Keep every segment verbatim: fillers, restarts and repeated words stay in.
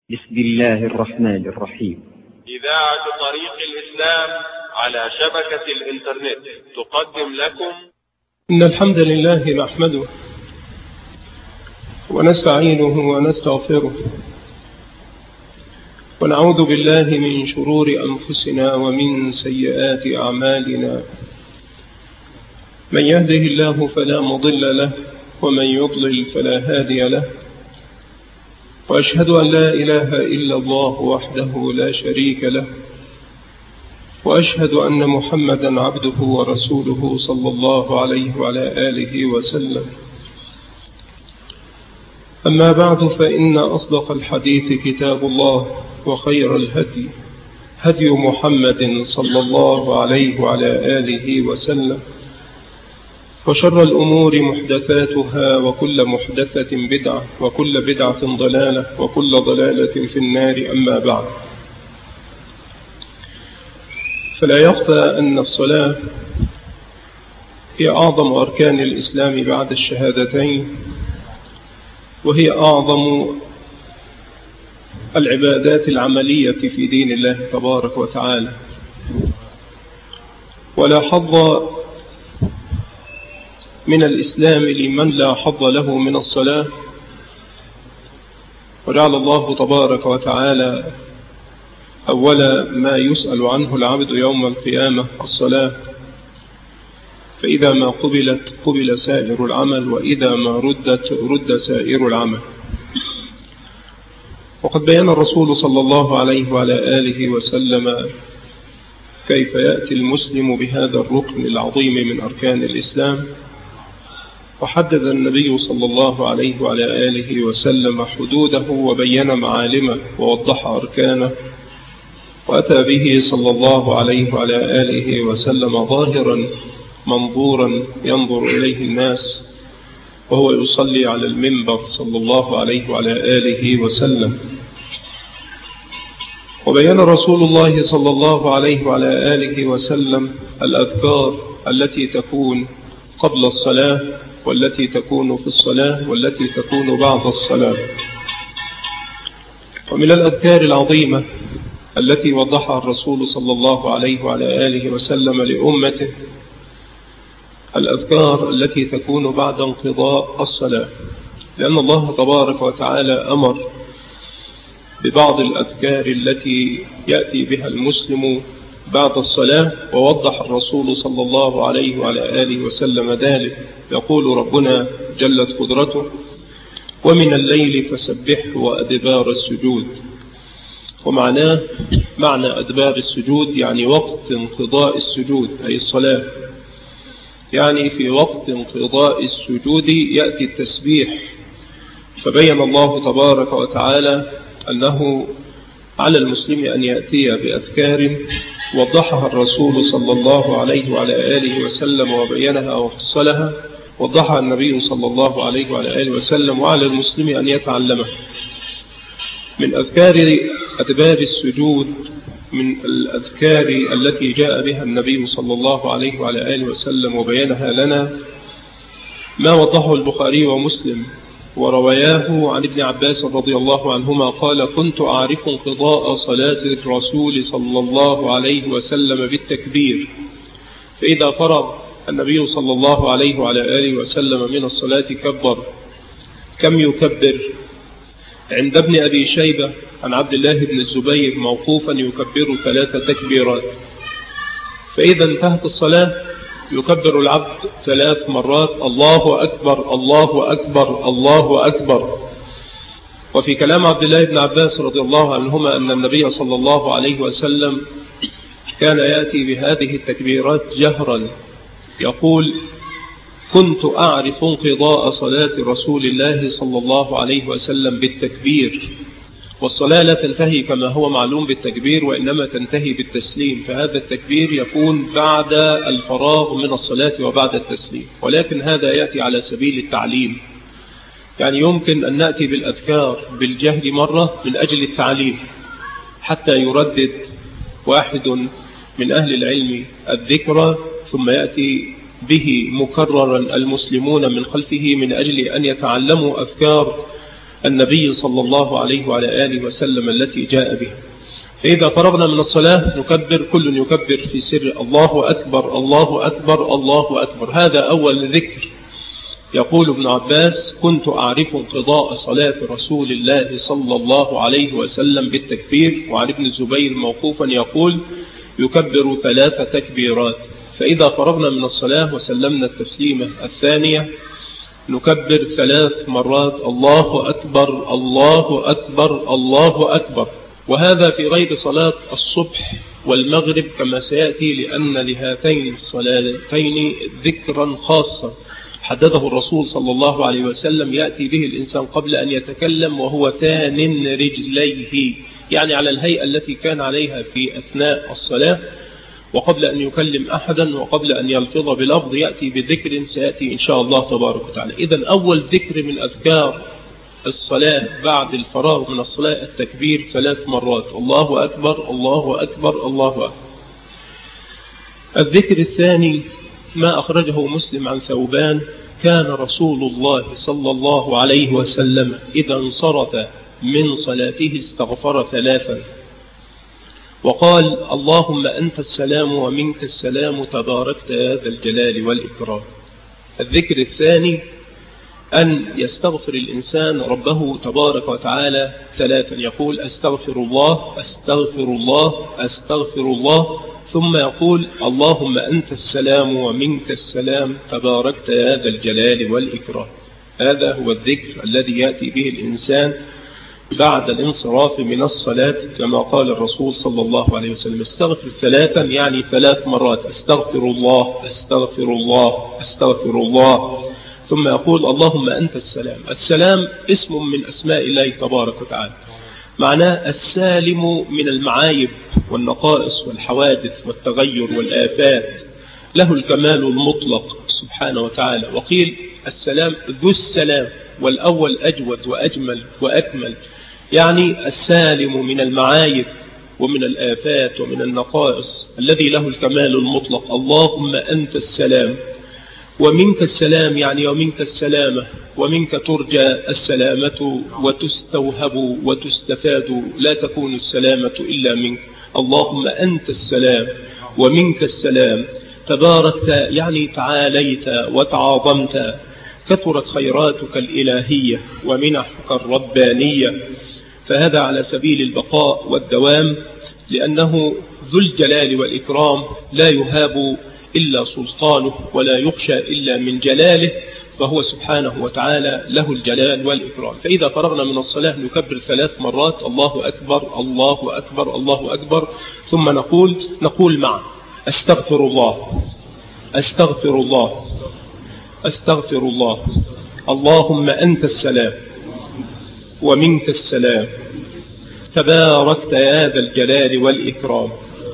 بسم الله الرحمن الرحيم. إذاعة طريق الإسلام على شبكة الإنترنت تقدم لكم إن الحمد لله نحمده ونستعينه ونستغفره ونعوذ بالله من شرور أنفسنا ومن سيئات أعمالنا. من يهده الله فلا مضل له ومن يضلل فلا هادي له، وأشهد أن لا إله إلا الله وحده لا شريك له، وأشهد أن محمدا عبده ورسوله صلى الله عليه وعلى آله وسلم. أما بعد، فإن أصدق الحديث كتاب الله، وخير الهدي هدي محمد صلى الله عليه وعلى آله وسلم، وشر الأمور محدثاتها، وكل محدثة بدعة، وكل بدعة ضلالة، وكل ضلالة في النار. أما بعد، فلا يخفى أن الصلاة هي أعظم أركان الإسلام بعد الشهادتين، وهي أعظم العبادات العملية في دين الله تبارك وتعالى، ولا حظ من الإسلام لمن لا حظ له من الصلاة. وجعل الله تبارك وتعالى أول ما يسأل عنه العبد يوم القيامة الصلاة، فإذا ما قبلت قبل سائر العمل، وإذا ما ردت رد سائر العمل. وقد بيّن الرسول صلى الله عليه وعلى آله وسلم كيف يأتي المسلم بهذا الركن العظيم من أركان الإسلام، وحدد النبي صلى الله عليه وعلى آله وسلم حدوده، وبين معالمه، ووضح أركانه، وأتى به صلى الله عليه وعلى آله وسلم ظاهرا منظورا ينظر إليه الناس وهو يصلي على المنبر صلى الله عليه وعلى آله وسلم. وبين رسول الله صلى الله عليه وعلى آله وسلم الأذكار التي تكون قبل الصلاة، والتي تكون في الصلاة، والتي تكون بعد الصلاة. ومن الأذكار العظيمة التي وضحها الرسول صلى الله عليه وعلى آله وسلم لأمته الأذكار التي تكون بعد انقضاء الصلاة، لأن الله تبارك وتعالى أمر ببعض الأذكار التي يأتي بها المسلم بعد الصلاة، ووضح الرسول صلى الله عليه وعلى آله وسلم ذلك. يقول ربنا جلت قدرته: ومن الليل فسبحه وأدبار السجود. ومعناه معنى أدبار السجود يعني وقت انقضاء السجود، أي الصلاة، يعني في وقت انقضاء السجود يأتي التسبيح. فبين الله تبارك وتعالى أنه على المسلم أن يأتي بأذكار وضحها الرسول صلى الله عليه وعلى آله وسلم، وبينها وفصلها، وضحها النبي صلى الله عليه وعلى آله وسلم، وعلى المسلم أن يتعلمها. من أذكار أدبار السجود، من الأذكار التي جاء بها النبي صلى الله عليه وعلى آله وسلم وبينها لنا، ما وضحه البخاري ومسلم ورواياه عن ابن عباس رضي الله عنهما قال: كنت أعرف انقضاء صلاة الرسول صلى الله عليه وسلم بالتكبير، فإذا فرغ النبي صلى الله عليه وعلى آله وسلم من الصلاة كبر. كم يكبر؟ عند ابن أبي شيبة عن عبد الله بن الزبير موقوفا يكبر ثلاث تكبيرات. فإذا انتهت الصلاة يكبر العبد ثلاث مرات: الله أكبر، الله أكبر، الله أكبر. وفي كلام عبد الله بن عباس رضي الله عنهما أن النبي صلى الله عليه وسلم كان يأتي بهذه التكبيرات جهرا، يقول: كنت أعرف انقضاء صلاة رسول الله صلى الله عليه وسلم بالتكبير. والصلاة لا تنتهي كما هو معلوم بالتكبير، وإنما تنتهي بالتسليم، فهذا التكبير يكون بعد الفراغ من الصلاة وبعد التسليم. ولكن هذا يأتي على سبيل التعليم، يعني يمكن أن نأتي بالأذكار بالجهد مرة من أجل التعليم، حتى يردد واحد من أهل العلم الذكر ثم يأتي به مكررا المسلمون من خلفه، من أجل أن يتعلموا أذكار النبي صلى الله عليه وعلى آله وسلم التي جاء بها. فإذا فرغنا من الصلاة نكبر، كل يكبر في سر الله أكبر الله أكبر الله أكبر. هذا أول ذكر. يقول ابن عباس: كنت أعرف انقضاء صلاة رسول الله صلى الله عليه وسلم بالتكبير. وعن ابن الزبير موقوفا يقول: يكبر ثلاث تكبيرات. فإذا فرغنا من الصلاة وسلمنا التسليمة الثانية نكبر ثلاث مرات: الله أكبر الله أكبر الله أكبر. وهذا في غير صلاة الصبح والمغرب كما سيأتي، لأن لهاتين الصلاتين ذكرا خاصا حدده الرسول صلى الله عليه وسلم يأتي به الإنسان قبل أن يتكلم وهو ثان رجليه، يعني على الهيئة التي كان عليها في أثناء الصلاة، وقبل أن يكلم أحدا وقبل أن يلفظ بلفظ يأتي بذكر سيأتي إن شاء الله تبارك وتعالى. إذن أول ذكر من أذكار الصلاة بعد الفراغ من الصلاة التكبير ثلاث مرات: الله أكبر الله أكبر الله أكبر. الذكر الثاني ما أخرجه مسلم عن ثوبان: كان رسول الله صلى الله عليه وسلم إذا انصرف من صلاته استغفر ثلاثا وقال: اللهم أنت السلام ومنك السلام تباركت يا ذا الجلال والإكرام. الذكر الثاني أن يستغفر الإنسان ربه تبارك وتعالى ثلاثا، يقول: أستغفر الله أستغفر الله أستغفر الله، ثم يقول: اللهم أنت السلام ومنك السلام تباركت يا ذا الجلال والإكرام. هذا هو الذكر الذي يأتي به الإنسان بعد الانصراف من الصلاة، كما قال الرسول صلى الله عليه وسلم: استغفر ثلاثا، يعني ثلاث مرات: أستغفر الله أستغفر الله أستغفر الله، ثم يقول: اللهم أنت السلام. السلام اسم من أسماء الله تبارك وتعالى، معناه السالم من المعايب والنقائص والحوادث والتغير والآفات، له الكمال المطلق سبحانه وتعالى. وقيل السلام ذو السلام، والأول أجود وأجمل وأكمل، يعني السالم من المعايب ومن الآفات ومن النقائص، الذي له الكمال المطلق. اللهم أنت السلام ومنك السلام، يعني ومنك السلامة، ومنك ترجى السلامة وتستوهب وتستفاد، لا تكون السلامة إلا منك. اللهم أنت السلام ومنك السلام تباركت، يعني تعاليت وتعاظمت، كثرت خيراتك الإلهية ومنحك الربانية. فهذا على سبيل البقاء والدوام، لأنه ذو الجلال والإكرام، لا يهاب إلا سلطانه ولا يخشى إلا من جلاله، فهو سبحانه وتعالى له الجلال والإكرام. فإذا فرغنا من الصلاة نكبر ثلاث مرات: الله أكبر الله أكبر الله أكبر، ثم نقول نقول معا: أستغفر الله أستغفر الله أستغفر الله، اللهم أنت السلام ومنك السلام تباركت يا ذا الجلال والإكرام.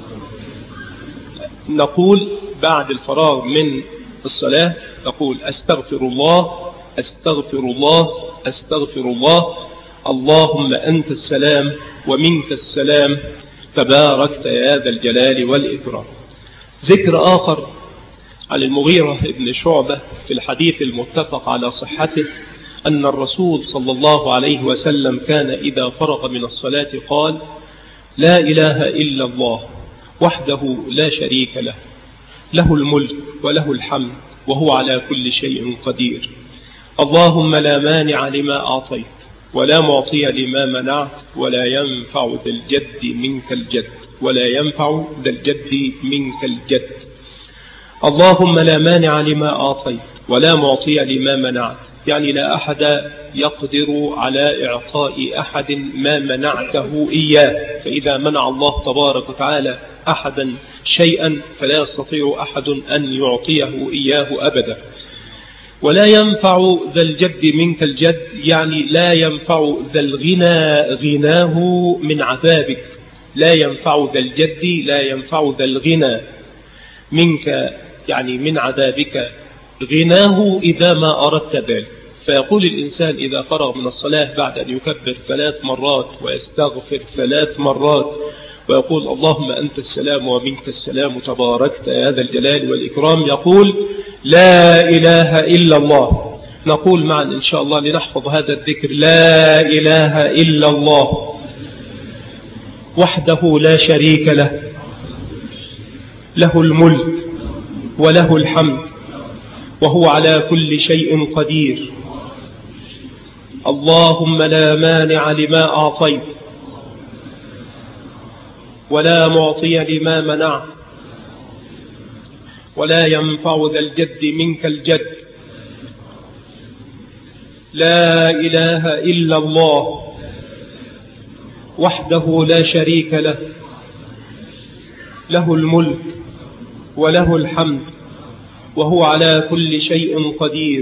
نقول بعد الفراغ من الصلاة نقول: أستغفر الله أستغفر الله أستغفر الله، اللهم أنت السلام ومنك السلام تباركت يا ذا الجلال والإكرام. ذكر آخر عن المغيرة بن شعبة في الحديث المتفق على صحته أن الرسول صلى الله عليه وسلم كان إذا فرغ من الصلاة قال: لا إله إلا الله وحده لا شريك له، له الملك وله الحمد وهو على كل شيء قدير، اللهم لا مانع لما أعطيت ولا معطي لما منعت ولا ينفع ذا الجد منك الجد ولا ينفع ذا الجد منك الجد. اللهم لا مانع لما أعطيت ولا معطي لما منعت، يعني لا أحد يقدر على إعطاء أحد ما منعته إياه، فإذا منع الله تبارك وتعالى أحدا شيئا فلا يستطيع أحد أن يعطيه إياه أبدا. ولا ينفع ذا الجد منك الجد، يعني لا ينفع ذا الغنى غناه من عذابك، لا ينفع ذا الجد لا ينفع ذا الغنى منك، يعني من عذابك، غناه إذا ما أردت ذلك. فيقول الإنسان إذا فرغ من الصلاة بعد أن يكبر ثلاث مرات ويستغفر ثلاث مرات ويقول: اللهم أنت السلام ومنك السلام تباركت يا ذا الجلال والإكرام، يقول: لا إله إلا الله نقول معا إن شاء الله لنحفظ هذا الذكر: لا إله إلا الله وحده لا شريك له، له الملك وله الحمد وهو على كل شيء قدير. اللهم لا مانع لما أعطيت ولا معطي لما منعت ولا ينفع ذا الجد منك الجد. لا إله إلا الله وحده لا شريك له، له الملك وله الحمد وهو على كل شيء قدير.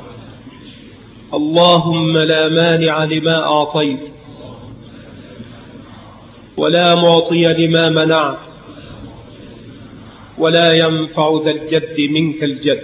اللهم لا مانع لما أعطيت ولا معطي لما منعت ولا ينفع ذا الجد منك الجد.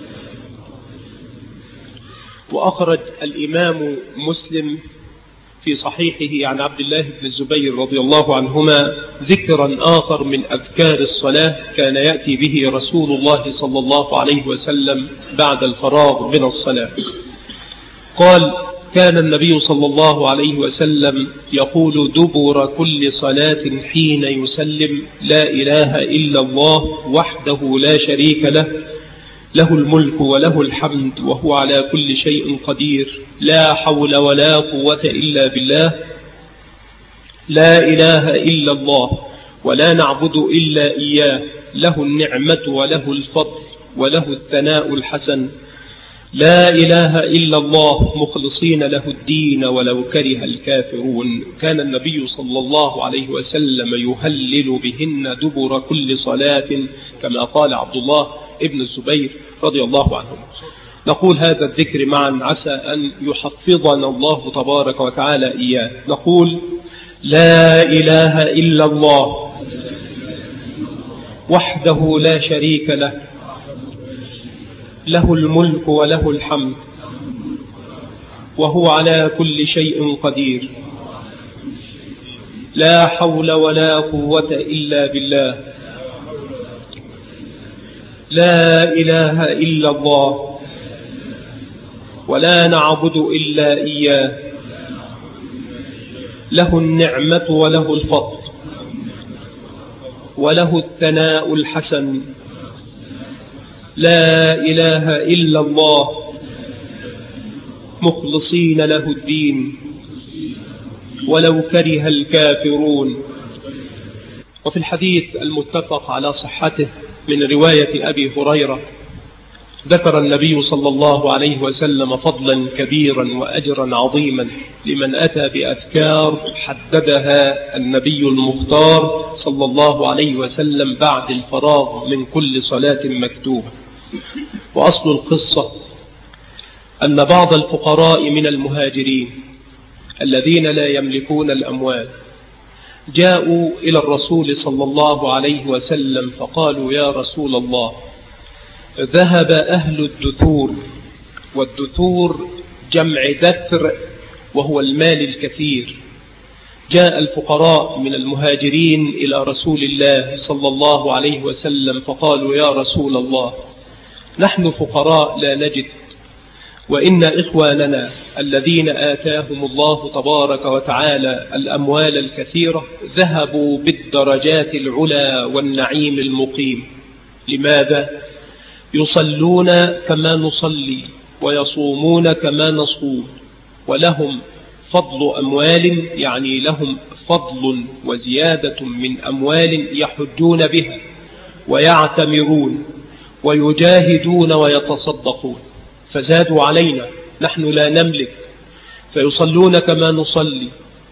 وأخرج الإمام مسلم في صحيحه عن عبد الله بن الزبير رضي الله عنهما ذكرا آخر من أذكار الصلاة كان يأتي به رسول الله صلى الله عليه وسلم بعد الفراغ من الصلاة. قال: كان النبي صلى الله عليه وسلم يقول دبر كل صلاة حين يسلم: لا إله إلا الله وحده لا شريك له، له الملك وله الحمد وهو على كل شيء قدير. لا حول ولا قوة إلا بالله. لا إله إلا الله ولا نعبد إلا إياه، له النعمة وله الفضل وله الثناء الحسن. لا إله إلا الله مخلصين له الدين ولو كره الكافرون. كان النبي صلى الله عليه وسلم يهلل بهن دبر كل صلاة كما قال عبد الله ابن الزبير رضي الله عنه. نقول هذا الذكر معا عسى أن يحفظنا الله تبارك وتعالى إياه. نقول: لا إله إلا الله وحده لا شريك له، له الملك وله الحمد وهو على كل شيء قدير. لا حول ولا قوة إلا بالله. لا إله إلا الله ولا نعبد إلا إياه، له النعمة وله الفضل وله الثناء الحسن. لا إله إلا الله مخلصين له الدين ولو كره الكافرون. وفي الحديث المتفق على صحته من رواية أبي هريرة ذكر النبي صلى الله عليه وسلم فضلا كبيرا وأجرا عظيما لمن أتى بأذكار حددها النبي المختار صلى الله عليه وسلم بعد الفراغ من كل صلاة مكتوبة. وأصل القصة أن بعض الفقراء من المهاجرين الذين لا يملكون الأموال جاءوا إلى الرسول صلى الله عليه وسلم فقالوا: يا رسول الله، ذهب أهل الدثور، والدثور جمع دثر وهو المال الكثير. جاء الفقراء من المهاجرين إلى رسول الله صلى الله عليه وسلم فقالوا: يا رسول الله، نحن فقراء لا نجد، وإن إخواننا الذين آتاهم الله تبارك وتعالى الأموال الكثيرة ذهبوا بالدرجات العلى والنعيم المقيم. لماذا؟ يصلون كما نصلي ويصومون كما نصوم، ولهم فضل أموال، يعني لهم فضل وزيادة من أموال يحجون بها ويعتمرون ويجاهدون ويتصدقون، فزادوا علينا، نحن لا نملك، فيصلون كما نصلي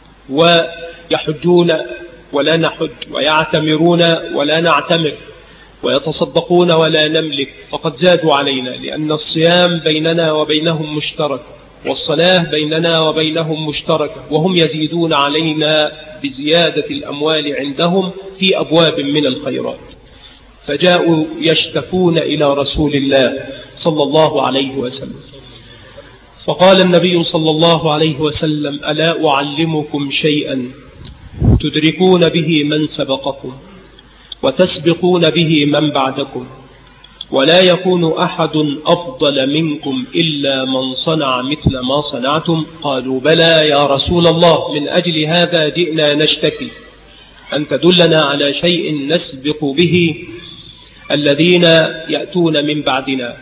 ويحجون ولا نحج ويعتمرون ولا نعتمر ويتصدقون ولا نملك، فقد زادوا علينا، لأن الصيام بيننا وبينهم مشترك، والصلاة بيننا وبينهم مشتركة، وهم يزيدون علينا بزيادة الأموال عندهم في أبواب من الخيرات. فجاءوا يشتكون إلى رسول الله صلى الله عليه وسلم، فقال النبي صلى الله عليه وسلم: ألا أعلمكم شيئا تدركون به من سبقكم وتسبقون به من بعدكم، ولا يكون أحد أفضل منكم إلا من صنع مثل ما صنعتم. قالوا بلى يا رسول الله، من أجل هذا جئنا نشتكي، أن تدلنا على شيء نسبق به الذين يأتون من بعدنا،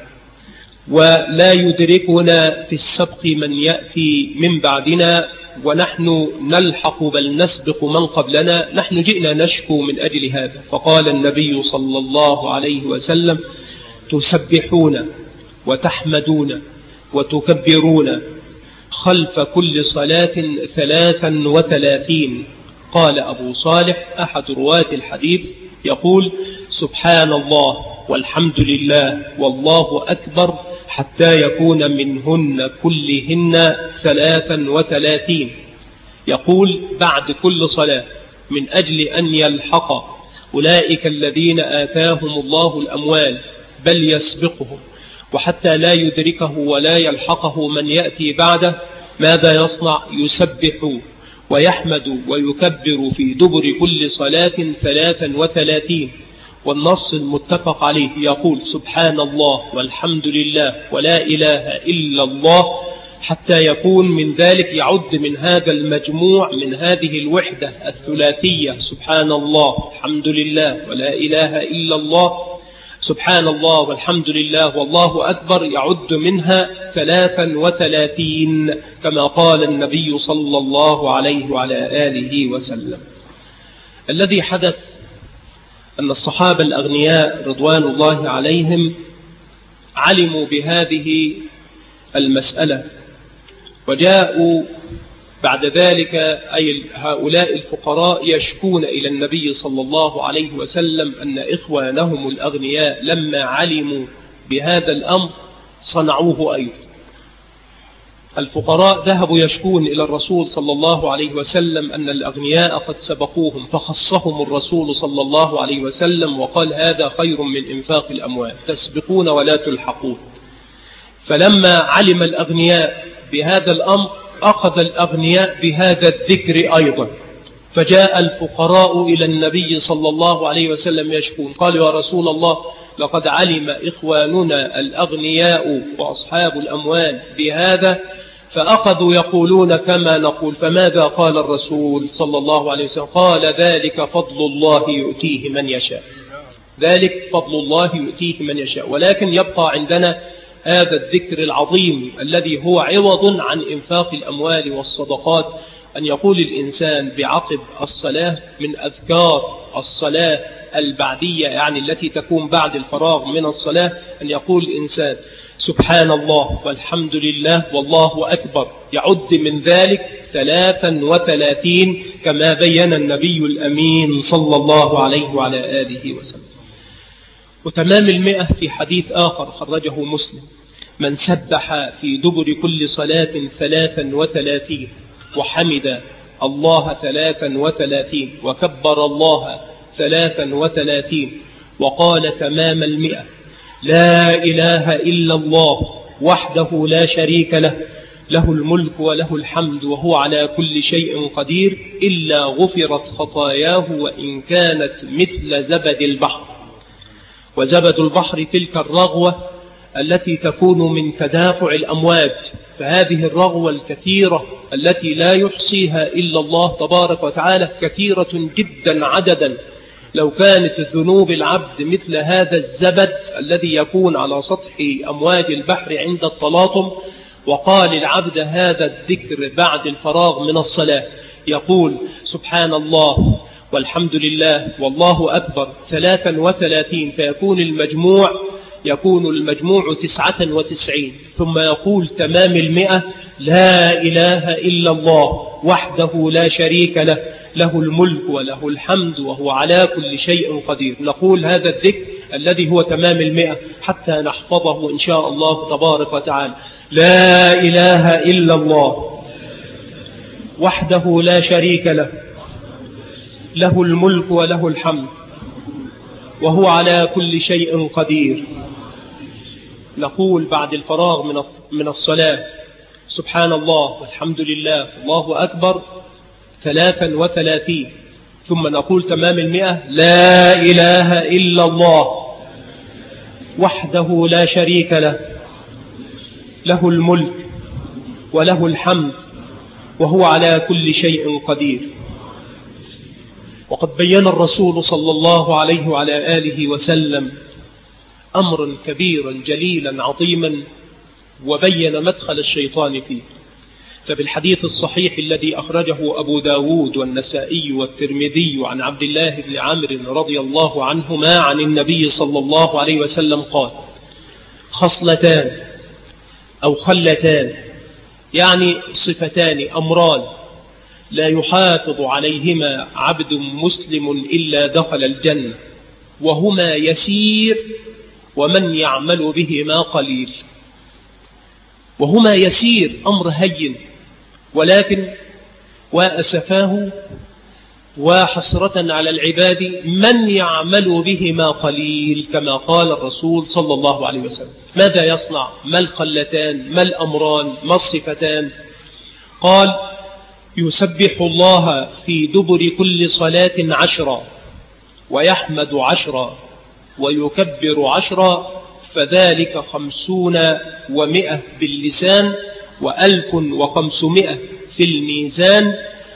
ولا يدركنا في السبق من يأتي من بعدنا ونحن نلحق بل نسبق من قبلنا. نحن جئنا نشكو من أجل هذا. فقال النبي صلى الله عليه وسلم: تسبحون وتحمدون وتكبرون خلف كل صلاة ثلاثا وثلاثين. قال أبو صالح أحد رواة الحديث يقول: سبحان الله والحمد لله والله أكبر حتى يكون منهن كلهن ثلاثا وثلاثين. يقول بعد كل صلاة من أجل أن يلحق أولئك الذين آتاهم الله الأموال بل يسبقهم، وحتى لا يدركه ولا يلحقه من يأتي بعده، ماذا يصنع؟ يسبح ويحمد ويكبر في دبر كل صلاة ثلاثا وثلاثين. والنص المتفق عليه يقول: سبحان الله والحمد لله ولا إله إلا الله، حتى يكون من ذلك يعد من هذا المجموع، من هذه الوحدة الثلاثية، سبحان الله الحمد لله ولا إله إلا الله، سبحان الله والحمد لله والله أكبر، يعد منها ثلاثا وثلاثين كما قال النبي صلى الله عليه وعلى آله وسلم. الذي حدث أن الصحابة الأغنياء رضوان الله عليهم علموا بهذه المسألة، وجاءوا بعد ذلك أي هؤلاء الفقراء يشكون إلى النبي صلى الله عليه وسلم أن إخوانهم الأغنياء لما علموا بهذا الأمر صنعوه أيضا. الفقراء ذهبوا يشكون إلى الرسول صلى الله عليه وسلم أن الأغنياء قد سبقوهم، فخصهم الرسول صلى الله عليه وسلم وقال: هذا خير من إنفاق الأموال، تسبقون ولا تلحقون. فلما علم الأغنياء بهذا الأمر أخذ الأغنياء بهذا الذكر أيضا، فجاء الفقراء إلى النبي صلى الله عليه وسلم يشكون، قالوا: يا رسول الله، لقد علم إخواننا الأغنياء وأصحاب الأموال بهذا فأخذوا يقولون كما نقول، فماذا قال الرسول صلى الله عليه وسلم؟ قال: ذلك فضل الله يؤتيه من يشاء، ذلك فضل الله يؤتيه من يشاء. ولكن يبقى عندنا هذا الذكر العظيم الذي هو عوض عن إنفاق الأموال والصدقات، أن يقول الإنسان بعقب الصلاة من أذكار الصلاة البعدية، يعني التي تكون بعد الفراغ من الصلاة، أن يقول الإنسان: سبحان الله والحمد لله والله أكبر، يعد من ذلك ثلاثا وثلاثين كما بين النبي الأمين صلى الله عليه وعلى آله وسلم. وتمام المئة في حديث آخر خرجه مسلم: من سبح في دبر كل صلاة ثلاثا وثلاثين وحمد الله ثلاثا وثلاثين وكبر الله ثلاثا وثلاثين وقال تمام المئة: لا إله إلا الله وحده لا شريك له، له الملك وله الحمد وهو على كل شيء قدير، إلا غفرت خطاياه وإن كانت مثل زبد البحر. وزبد البحر تلك الرغوة التي تكون من تدافع الأمواج، فهذه الرغوة الكثيرة التي لا يحصيها إلا الله تبارك وتعالى كثيرة جدا عددا. لو كانت ذنوب العبد مثل هذا الزبد الذي يكون على سطح أمواج البحر عند التلاطم، وقال العبد هذا الذكر بعد الفراغ من الصلاة، يقول: سبحان الله والحمد لله والله أكبر ثلاثا وثلاثين، فيكون المجموع يكون المجموع تسعة وتسعين، ثم يقول تمام المئة: لا إله إلا الله وحده لا شريك له، له الملك وله الحمد وهو على كل شيء قدير. نقول هذا الذكر الذي هو تمام المئة حتى نحفظه إن شاء الله تبارك وتعالى: لا إله إلا الله وحده لا شريك له، له الملك وله الحمد وهو على كل شيء قدير. نقول بعد الفراغ من من الصلاة: سبحان الله والحمد لله الله أكبر ثلاثا وثلاثين، ثم نقول تمام المئة: لا إله إلا الله وحده لا شريك له، له الملك وله الحمد وهو على كل شيء قدير. وقد بين الرسول صلى الله عليه وعلى آله وسلم أمرا كبيرا جليلا عظيما، وبين مدخل الشيطان فيه. فبالحديث الصحيح الذي أخرجه أبو داود والنسائي والترمذي عن عبد الله بن عمرو رضي الله عنهما عن النبي صلى الله عليه وسلم قال: خصلتان أو خلتان، يعني صفتان أمران، لا يحافظ عليهما عبد مسلم إلا دخل الجنة، وهما يسير ومن يعمل بهما قليل. وهما يسير أمر هين، ولكن وأسفاه وحسرة على العباد من يعمل بهما قليل، كما قال الرسول صلى الله عليه وسلم. ماذا يصنع؟ ما الخلتان؟ ما الأمران؟ ما الصفتان؟ قال: يسبح الله في دبر كل صلاة عشرا، ويحمد عشرا، ويكبر عشرا، فذلك خمسون ومئة باللسان، وألف وخمسمائة في الميزان.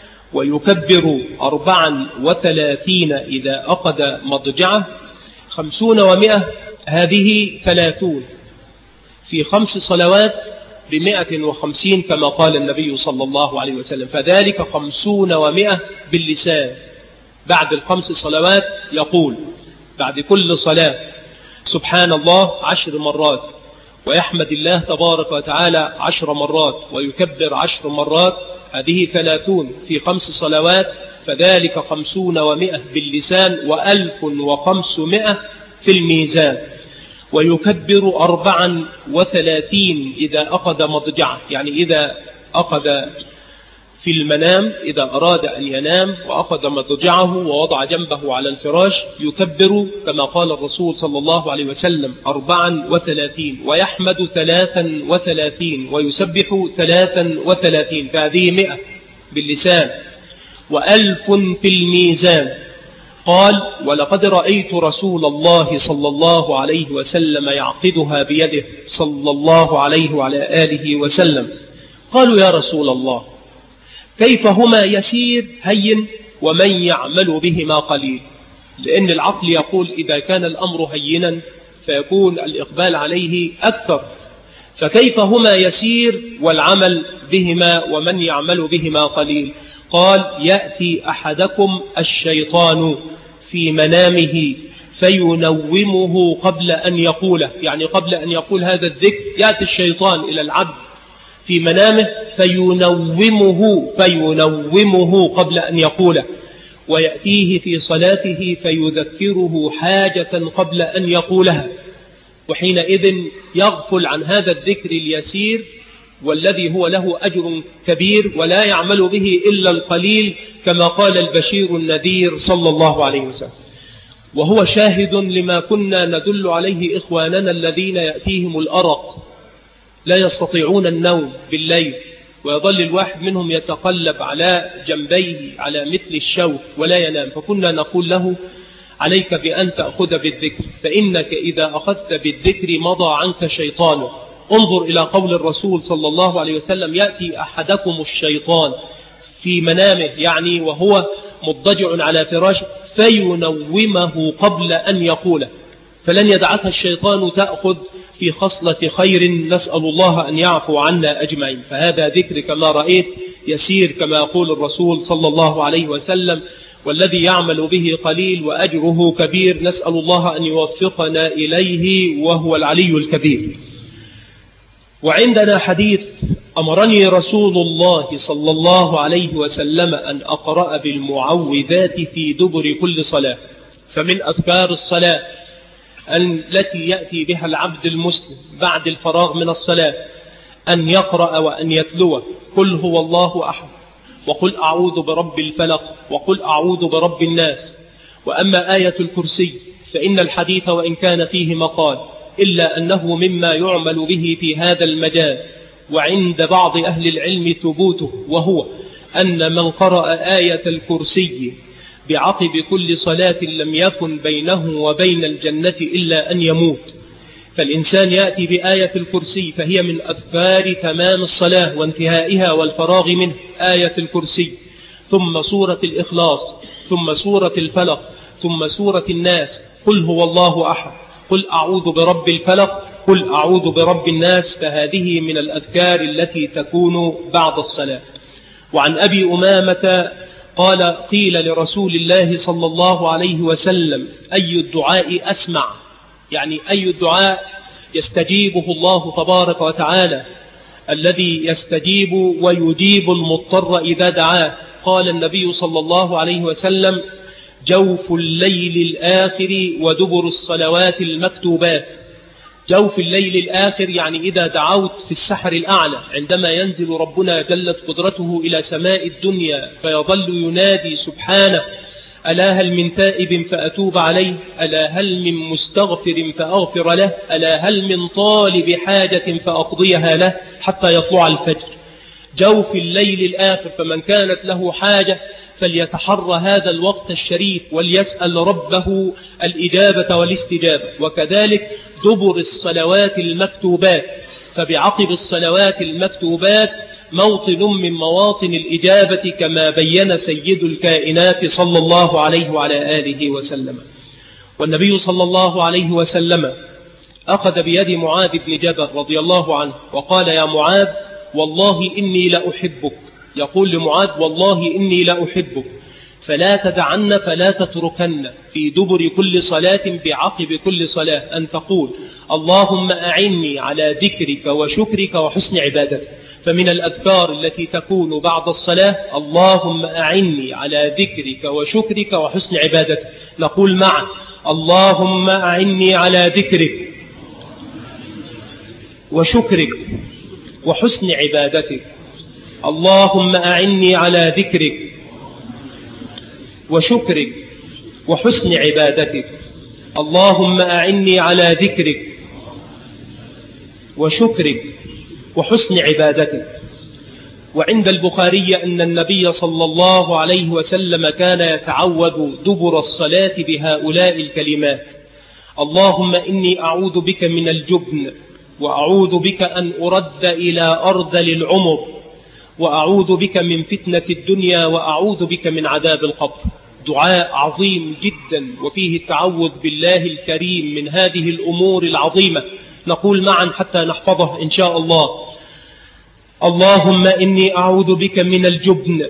ويكبر أربعا وثلاثين إذا أخذ مضجعه. خمسون ومئة هذه ثلاثون في خمس صلوات بمئة وخمسين، كما قال النبي صلى الله عليه وسلم. فذلك خمسون ومئة باللسان. بعد الخمس صلوات يقول بعد كل صلاة سبحان الله عشر مرات، ويحمد الله تبارك وتعالى عشر مرات، ويكبر عشر مرات. هذه ثلاثون في خمس صلوات، فذلك خمسون ومئة باللسان، وألف وخمسمائة في الميزان. ويكبر أربعا وثلاثين إذا أخذ مضجعه، يعني إذا أخذ في المنام، إذا أراد أن ينام وأخذ مضجعه ووضع جنبه على الفراش، يكبر كما قال الرسول صلى الله عليه وسلم أربعا وثلاثين، ويحمد ثلاثا وثلاثين، ويسبح ثلاثا وثلاثين. فهذه مئة باللسان، وألف في الميزان. قال: ولقد رأيت رسول الله صلى الله عليه وسلم يعقدها بيده صلى الله عليه وعلى آله وسلم. قالوا: يا رسول الله، كيف هما يسير هين ومن يعمل بهما قليل؟ لأن العقل يقول إذا كان الأمر هينا فيكون الإقبال عليه أكثر، فكيف هما يسير والعمل بهما ومن يعمل بهما قليل؟ قال: يأتي أحدكم الشيطان في منامه فينومه قبل أن يقوله، يعني قبل أن يقول هذا الذكر يأتي الشيطان إلى العبد في منامه فينومه فينومه قبل أن يقوله، ويأتيه في صلاته فيذكره حاجة قبل أن يقولها، وحينئذ يغفل عن هذا الذكر اليسير والذي هو له أجر كبير ولا يعمل به إلا القليل، كما قال البشير النذير صلى الله عليه وسلم. وهو شاهد لما كنا ندل عليه إخواننا الذين يأتيهم الأرق لا يستطيعون النوم بالليل، ويظل الواحد منهم يتقلب على جنبيه على مثل الشوك ولا ينام. فكنا نقول له: عليك بأن تأخذ بالذكر، فإنك إذا أخذت بالذكر مضى عنك شيطانه. انظر إلى قول الرسول صلى الله عليه وسلم: يأتي أحدكم الشيطان في منامه، يعني وهو مضجع على فراشه، فينومه قبل أن يقوله. فلن يدعك الشيطان تأخذ في خصلة خير، نسأل الله أن يعفو عنا أجمعين. فهذا ذكر كما رأيت يسير كما يقول الرسول صلى الله عليه وسلم، والذي يعمل به قليل وأجره كبير، نسأل الله أن يوفقنا إليه وهو العلي الكبير. وعندنا حديث أمرني رسول الله صلى الله عليه وسلم أن أقرأ بالمعوذات في دبر كل صلاة. فمن أذكار الصلاة التي يأتي بها العبد المسلم بعد الفراغ من الصلاة أن يقرأ وأن يتلو قل هو الله أحد، وقل أعوذ برب الفلق، وقل أعوذ برب الناس. وأما آية الكرسي فإن الحديث وإن كان فيه مقال إلا أنه مما يعمل به في هذا المجال، وعند بعض أهل العلم ثبوته، وهو أن من قرأ آية الكرسي بعقب كل صلاة لم يكن بينه وبين الجنة إلا أن يموت، فالإنسان يأتي بآية الكرسي فهي من أذكار تمام الصلاة وانتهائها والفراغ منه، آية الكرسي، ثم سورة الإخلاص، ثم سورة الفلق، ثم سورة الناس، قل هو الله أحد، قل أعوذ برب الفلق، قل أعوذ برب الناس. فهذه من الأذكار التي تكون بعد الصلاة. وعن أبي أمامة قال قيل لرسول الله صلى الله عليه وسلم أي الدعاء أسمع، يعني أي الدعاء يستجيبه الله تبارك وتعالى، الذي يستجيب ويجيب المضطر إذا دعاه. قال النبي صلى الله عليه وسلم جوف الليل الآخر ودبر الصلوات المكتوبات. جوف الليل الآخر يعني إذا دعوت في السحر الأعلى، عندما ينزل ربنا جلت قدرته إلى سماء الدنيا فيظل ينادي سبحانه ألا هل من تائب فأتوب عليه، ألا هل من مستغفر فأغفر له، ألا هل من طالب حاجة فأقضيها له، حتى يطلع الفجر. جوف الليل الآخر، فمن كانت له حاجة فليتحرى هذا الوقت الشريف وليسأل ربه الإجابة والاستجابة. وكذلك دبر الصلوات المكتوبات، فبعقب الصلوات المكتوبات موطن من مواطن الإجابة كما بين سيد الكائنات صلى الله عليه وعلى آله وسلم. والنبي صلى الله عليه وسلم أخذ بيد معاذ بن جبل رضي الله عنه وقال يا معاذ والله إني لأحبك، يقول لمعاذ والله إني لأحبك، فلا تدعن فلا تتركن في دبر كل صلاة بعقب كل صلاة أن تقول اللهم أعني على ذكرك وشكرك وحسن عبادتك. فمن الأذكار التي تكون بعد الصلاة اللهم أعني على ذكرك وشكرك وحسن عبادتك. نقول معا اللهم أعني على ذكرك وشكرك وحسن عبادتك. اللهم أعني على ذكرك وشكرك وحسن عبادتك. اللهم أعني على ذكرك وشكرك وحسن عبادتك. وعند البخاري أن النبي صلى الله عليه وسلم كان يتعوذ دبر الصلاة بهؤلاء الكلمات: اللهم إني أعوذ بك من الجبن، وأعوذ بك أن أرد إلى أرذل العمر، وأعوذ بك من فتنة الدنيا، وأعوذ بك من عذاب القبر. دعاء عظيم جدا وفيه التعوذ بالله الكريم من هذه الأمور العظيمة. نقول معا حتى نحفظه إن شاء الله: اللهم إني أعوذ بك من الجبن،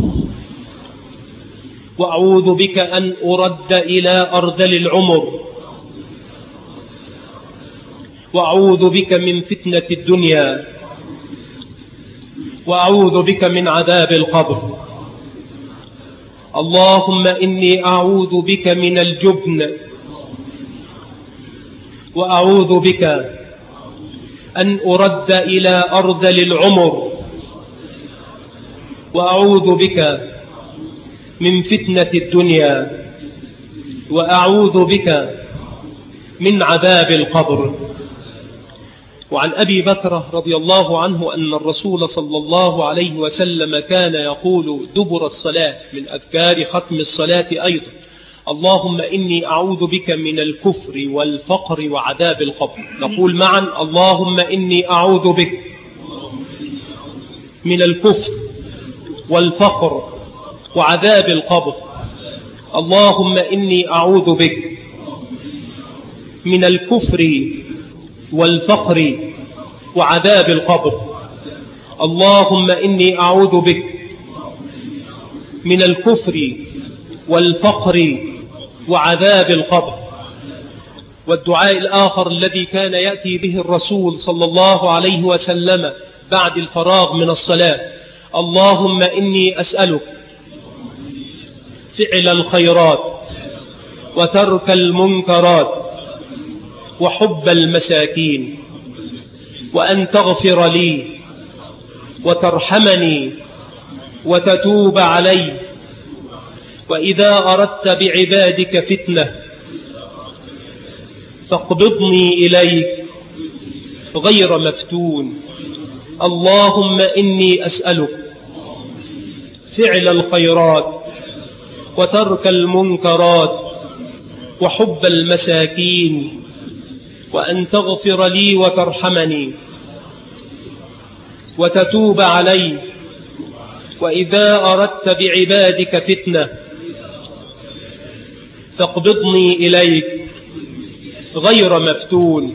وأعوذ بك أن أرد إلى أرذل العمر، وأعوذ بك من فتنة الدنيا، وأعوذ بك من عذاب القبر. اللهم إني أعوذ بك من الجبن، وأعوذ بك أن أرد إلى أرذل العمر، وأعوذ بك من فتنة الدنيا، وأعوذ بك من عذاب القبر. وعن أبي بكر رضي الله عنه أن الرسول صلى الله عليه وسلم كان يقول دبر الصلاة من أذكار ختم الصلاة أيضا: اللهم إني أعوذ بك من الكفر والفقر وعذاب القبر. نقول معا: اللهم إني أعوذ بك من الكفر والفقر وعذاب القبر. اللهم إني أعوذ بك من الكفر والفقر وعذاب القبر. اللهم إني أعوذ بك من الكفر والفقر وعذاب القبر. والدعاء الآخر الذي كان يأتي به الرسول صلى الله عليه وسلم بعد الفراغ من الصلاة: اللهم إني أسألك فعل الخيرات وترك المنكرات وحب المساكين، وأن تغفر لي وترحمني وتتوب علي، وإذا أردت بعبادك فتنة فاقبضني إليك غير مفتون. اللهم إني أسألك فعل الخيرات وترك المنكرات وحب المساكين وأن تغفر لي وترحمني وتتوب علي، وإذا أردت بعبادك فتنة فاقبضني إليك غير مفتون.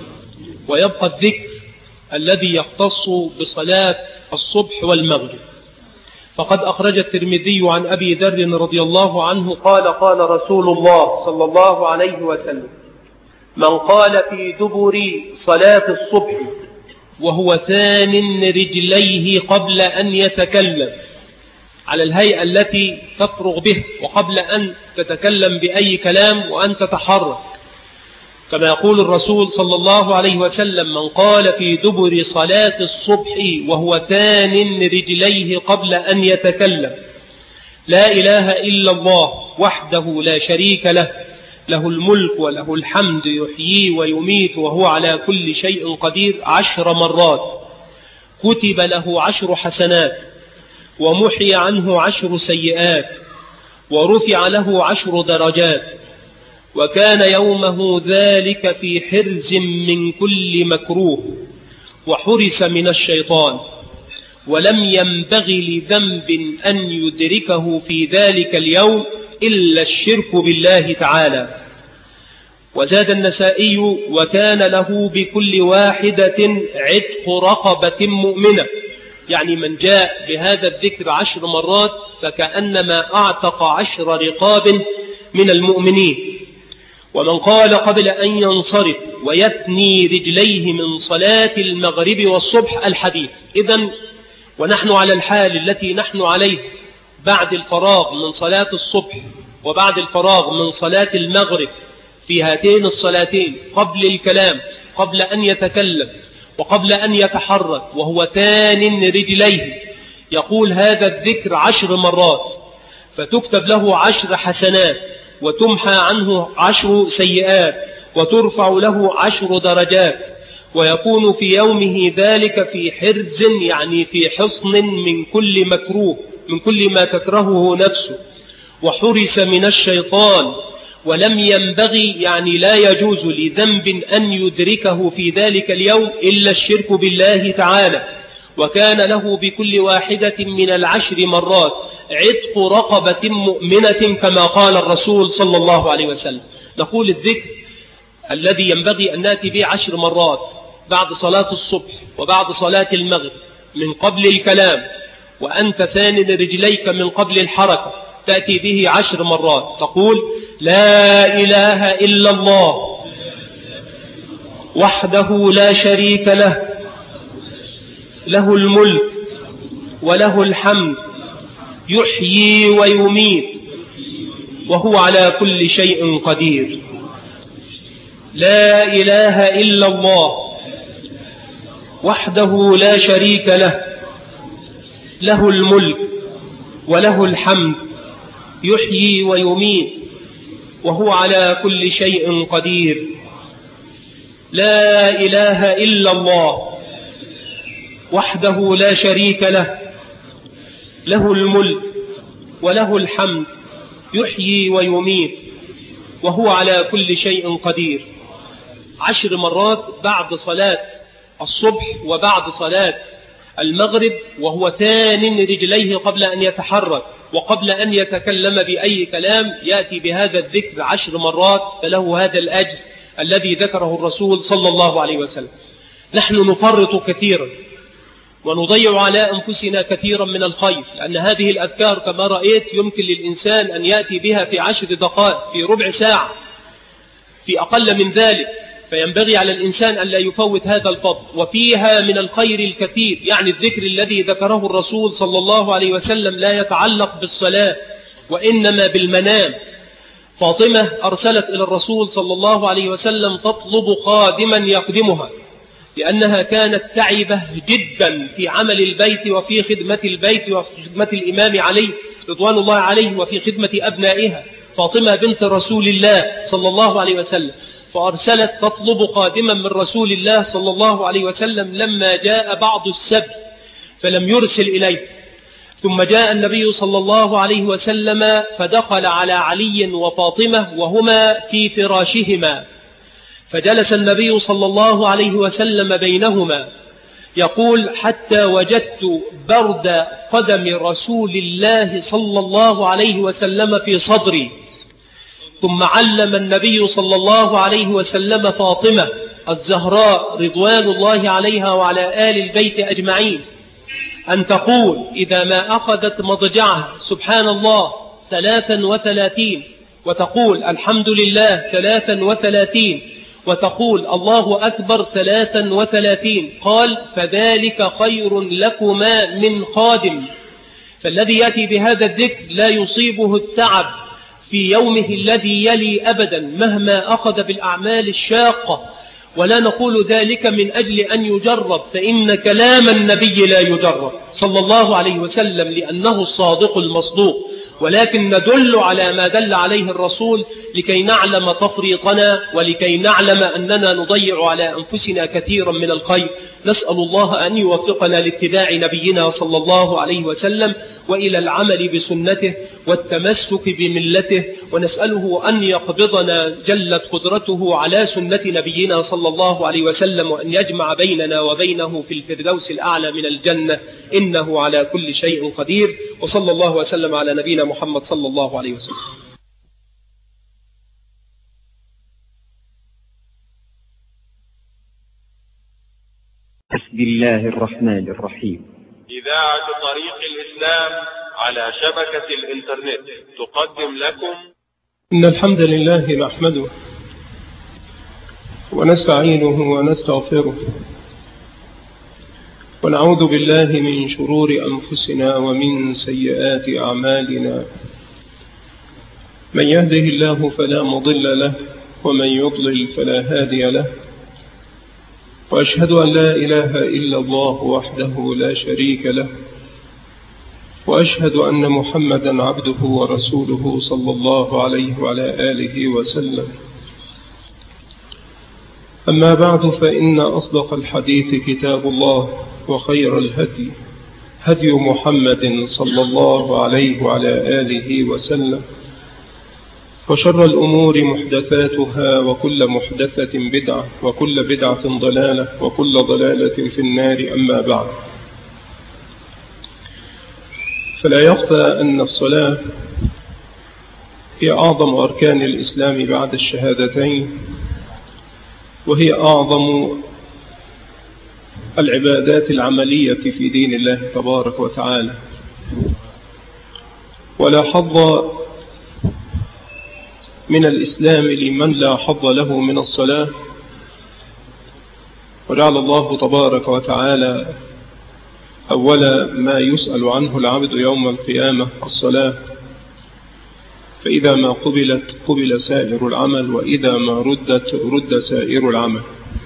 ويبقى الذكر الذي يختص بصلاة الصبح والمغرب. فقد أخرج الترمذي عن أبي ذر رضي الله عنه قال قال رسول الله صلى الله عليه وسلم: من قال في دبر صلاة الصبح وهو ثان رجليه قبل أن يتكلم، على الهيئة التي تفرغ به وقبل أن تتكلم بأي كلام وأن تتحرك، كما يقول الرسول صلى الله عليه وسلم: من قال في دبر صلاة الصبح وهو ثان رجليه قبل أن يتكلم: لا إله إلا الله وحده لا شريك له، له الملك وله الحمد يحيي ويميت وهو على كل شيء قدير، عشر مرات كتب له عشر حسنات، ومحي عنه عشر سيئات، ورفع له عشر درجات، وكان يومه ذلك في حرز من كل مكروه، وحرس من الشيطان، ولم ينبغي لذنب أن يدركه في ذلك اليوم إلا الشرك بالله تعالى. وزاد النسائي: وكان له بكل واحدة عتق رقبة مؤمنة، يعني من جاء بهذا الذكر عشر مرات فكأنما أعتق عشر رقاب من المؤمنين. ومن قال قبل أن ينصرف ويثني رجليه من صلاة المغرب والصبح، الحديث. إذن ونحن على الحال التي نحن عليه بعد الفراغ من صلاة الصبح وبعد الفراغ من صلاة المغرب، في هاتين الصلاتين قبل الكلام، قبل أن يتكلم وقبل أن يتحرك وهو ثان رجليه، يقول هذا الذكر عشر مرات، فتكتب له عشر حسنات، وتمحى عنه عشر سيئات، وترفع له عشر درجات، ويكون في يومه ذلك في حرز، يعني في حصن من كل مكروه، من كل ما تكرهه نفسه، وحرس من الشيطان، ولم ينبغي يعني لا يجوز لذنب أن يدركه في ذلك اليوم إلا الشرك بالله تعالى. وكان له بكل واحدة من العشر مرات عتق رقبة مؤمنة كما قال الرسول صلى الله عليه وسلم. نقول الذكر الذي ينبغي أن نأتي به عشر مرات بعد صلاة الصبح وبعد صلاة المغرب من قبل الكلام، وأنت ثاني رجليك من قبل الحركة، تأتي به عشر مرات، تقول: لا إله إلا الله وحده لا شريك له، له الملك وله الحمد يحيي ويميت وهو على كل شيء قدير. لا إله إلا الله وحده لا شريك له، له الملك وله الحمد يحيي ويميت وهو على كل شيء قدير. لا إله إلا الله وحده لا شريك له، له الملك وله الحمد يحيي ويميت وهو على كل شيء قدير. عشر مرات بعد صلاة الصبح وبعد صلاة المغرب وهو ثان رجليه قبل أن يتحرك وقبل أن يتكلم بأي كلام، يأتي بهذا الذكر عشر مرات، فله هذا الأجر الذي ذكره الرسول صلى الله عليه وسلم. نحن نفرط كثيرا ونضيع على أنفسنا كثيرا من الخير، لأن هذه الأذكار كما رأيت يمكن للإنسان أن يأتي بها في عشر دقائق، في ربع ساعة، في أقل من ذلك، فينبغي على الإنسان أن لا يفوت هذا الفضل. وفيها من الخير الكثير، يعني الذكر الذي ذكره الرسول صلى الله عليه وسلم لا يتعلق بالصلاة وإنما بالمنام. فاطمة أرسلت إلى الرسول صلى الله عليه وسلم تطلب خادما يخدمها، لأنها كانت تعبة جدا في عمل البيت وفي خدمة البيت وفي خدمة الإمام علي رضوان الله عليه وفي خدمة أبنائها، فاطمة بنت رسول الله صلى الله عليه وسلم. فأرسلت تطلب خادما من رسول الله صلى الله عليه وسلم لما جاء بعض السبت فلم يرسل إليه. ثم جاء النبي صلى الله عليه وسلم فدخل على علي وفاطمة وهما في فراشهما، فجلس النبي صلى الله عليه وسلم بينهما يقول: حتى وجدت برد قدم رسول الله صلى الله عليه وسلم في صدري. ثم علم النبي صلى الله عليه وسلم فاطمة الزهراء رضوان الله عليها وعلى آل البيت أجمعين أن تقول إذا ما أخذت مضجعها سبحان الله ثلاثا وثلاثين، وتقول الحمد لله ثلاثا وثلاثين، وتقول الله أكبر ثلاثا وثلاثين. قال: فذلك خير لكما من خادم. فالذي يأتي بهذا الذكر لا يصيبه التعب في يومه الذي يلي أبدا مهما أخذ بالأعمال الشاقة. ولا نقول ذلك من أجل أن يجرب، فإن كلام النبي لا يجرب صلى الله عليه وسلم لأنه الصادق المصدوق، ولكن ندل على ما دل عليه الرسول لكي نعلم تفريطنا ولكي نعلم أننا نضيع على أنفسنا كثيرا من الخير. نسأل الله أن يوفقنا لاتباع نبينا صلى الله عليه وسلم وإلى العمل بسنته والتمسك بملته، ونسأله أن يقبضنا جلت قدرته على سنة نبينا صلى الله عليه وسلم، وأن يجمع بيننا وبينه في الفردوس الأعلى من الجنة، إنه على كل شيء قدير. وصلى الله وسلم على نبينا محمد صلى الله عليه وسلم. بسم الله الرحمن الرحيم. إذاعة طريق الإسلام على شبكة الإنترنت تقدم لكم إن الحمد لله نحمده ونستعينه ونستغفره ونعوذ بالله من شرور أنفسنا ومن سيئات أعمالنا. من يهده الله فلا مضل له ومن يضلل فلا هادي له، وأشهد أن لا إله إلا الله وحده لا شريك له، وأشهد أن محمدا عبده ورسوله صلى الله عليه وعلى آله وسلم. أما بعد، فإن أصدق الحديث كتاب الله، وخير الهدي هدي محمد صلى الله عليه وعلى آله وسلم، وشر الأمور محدثاتها، وكل محدثة بدعة، وكل بدعة ضلالة، وكل ضلالة في النار. أما بعد، فلا يخفى أن الصلاة هي أعظم أركان الإسلام بعد الشهادتين، وهي أعظم العبادات العملية في دين الله تبارك وتعالى، ولا حظ من الإسلام لمن لا حظ له من الصلاة. وجعل الله تبارك وتعالى أول ما يسأل عنه العبد يوم القيامة الصلاة، فإذا ما قبلت قبل سائر العمل، وإذا ما ردت رد سائر العمل.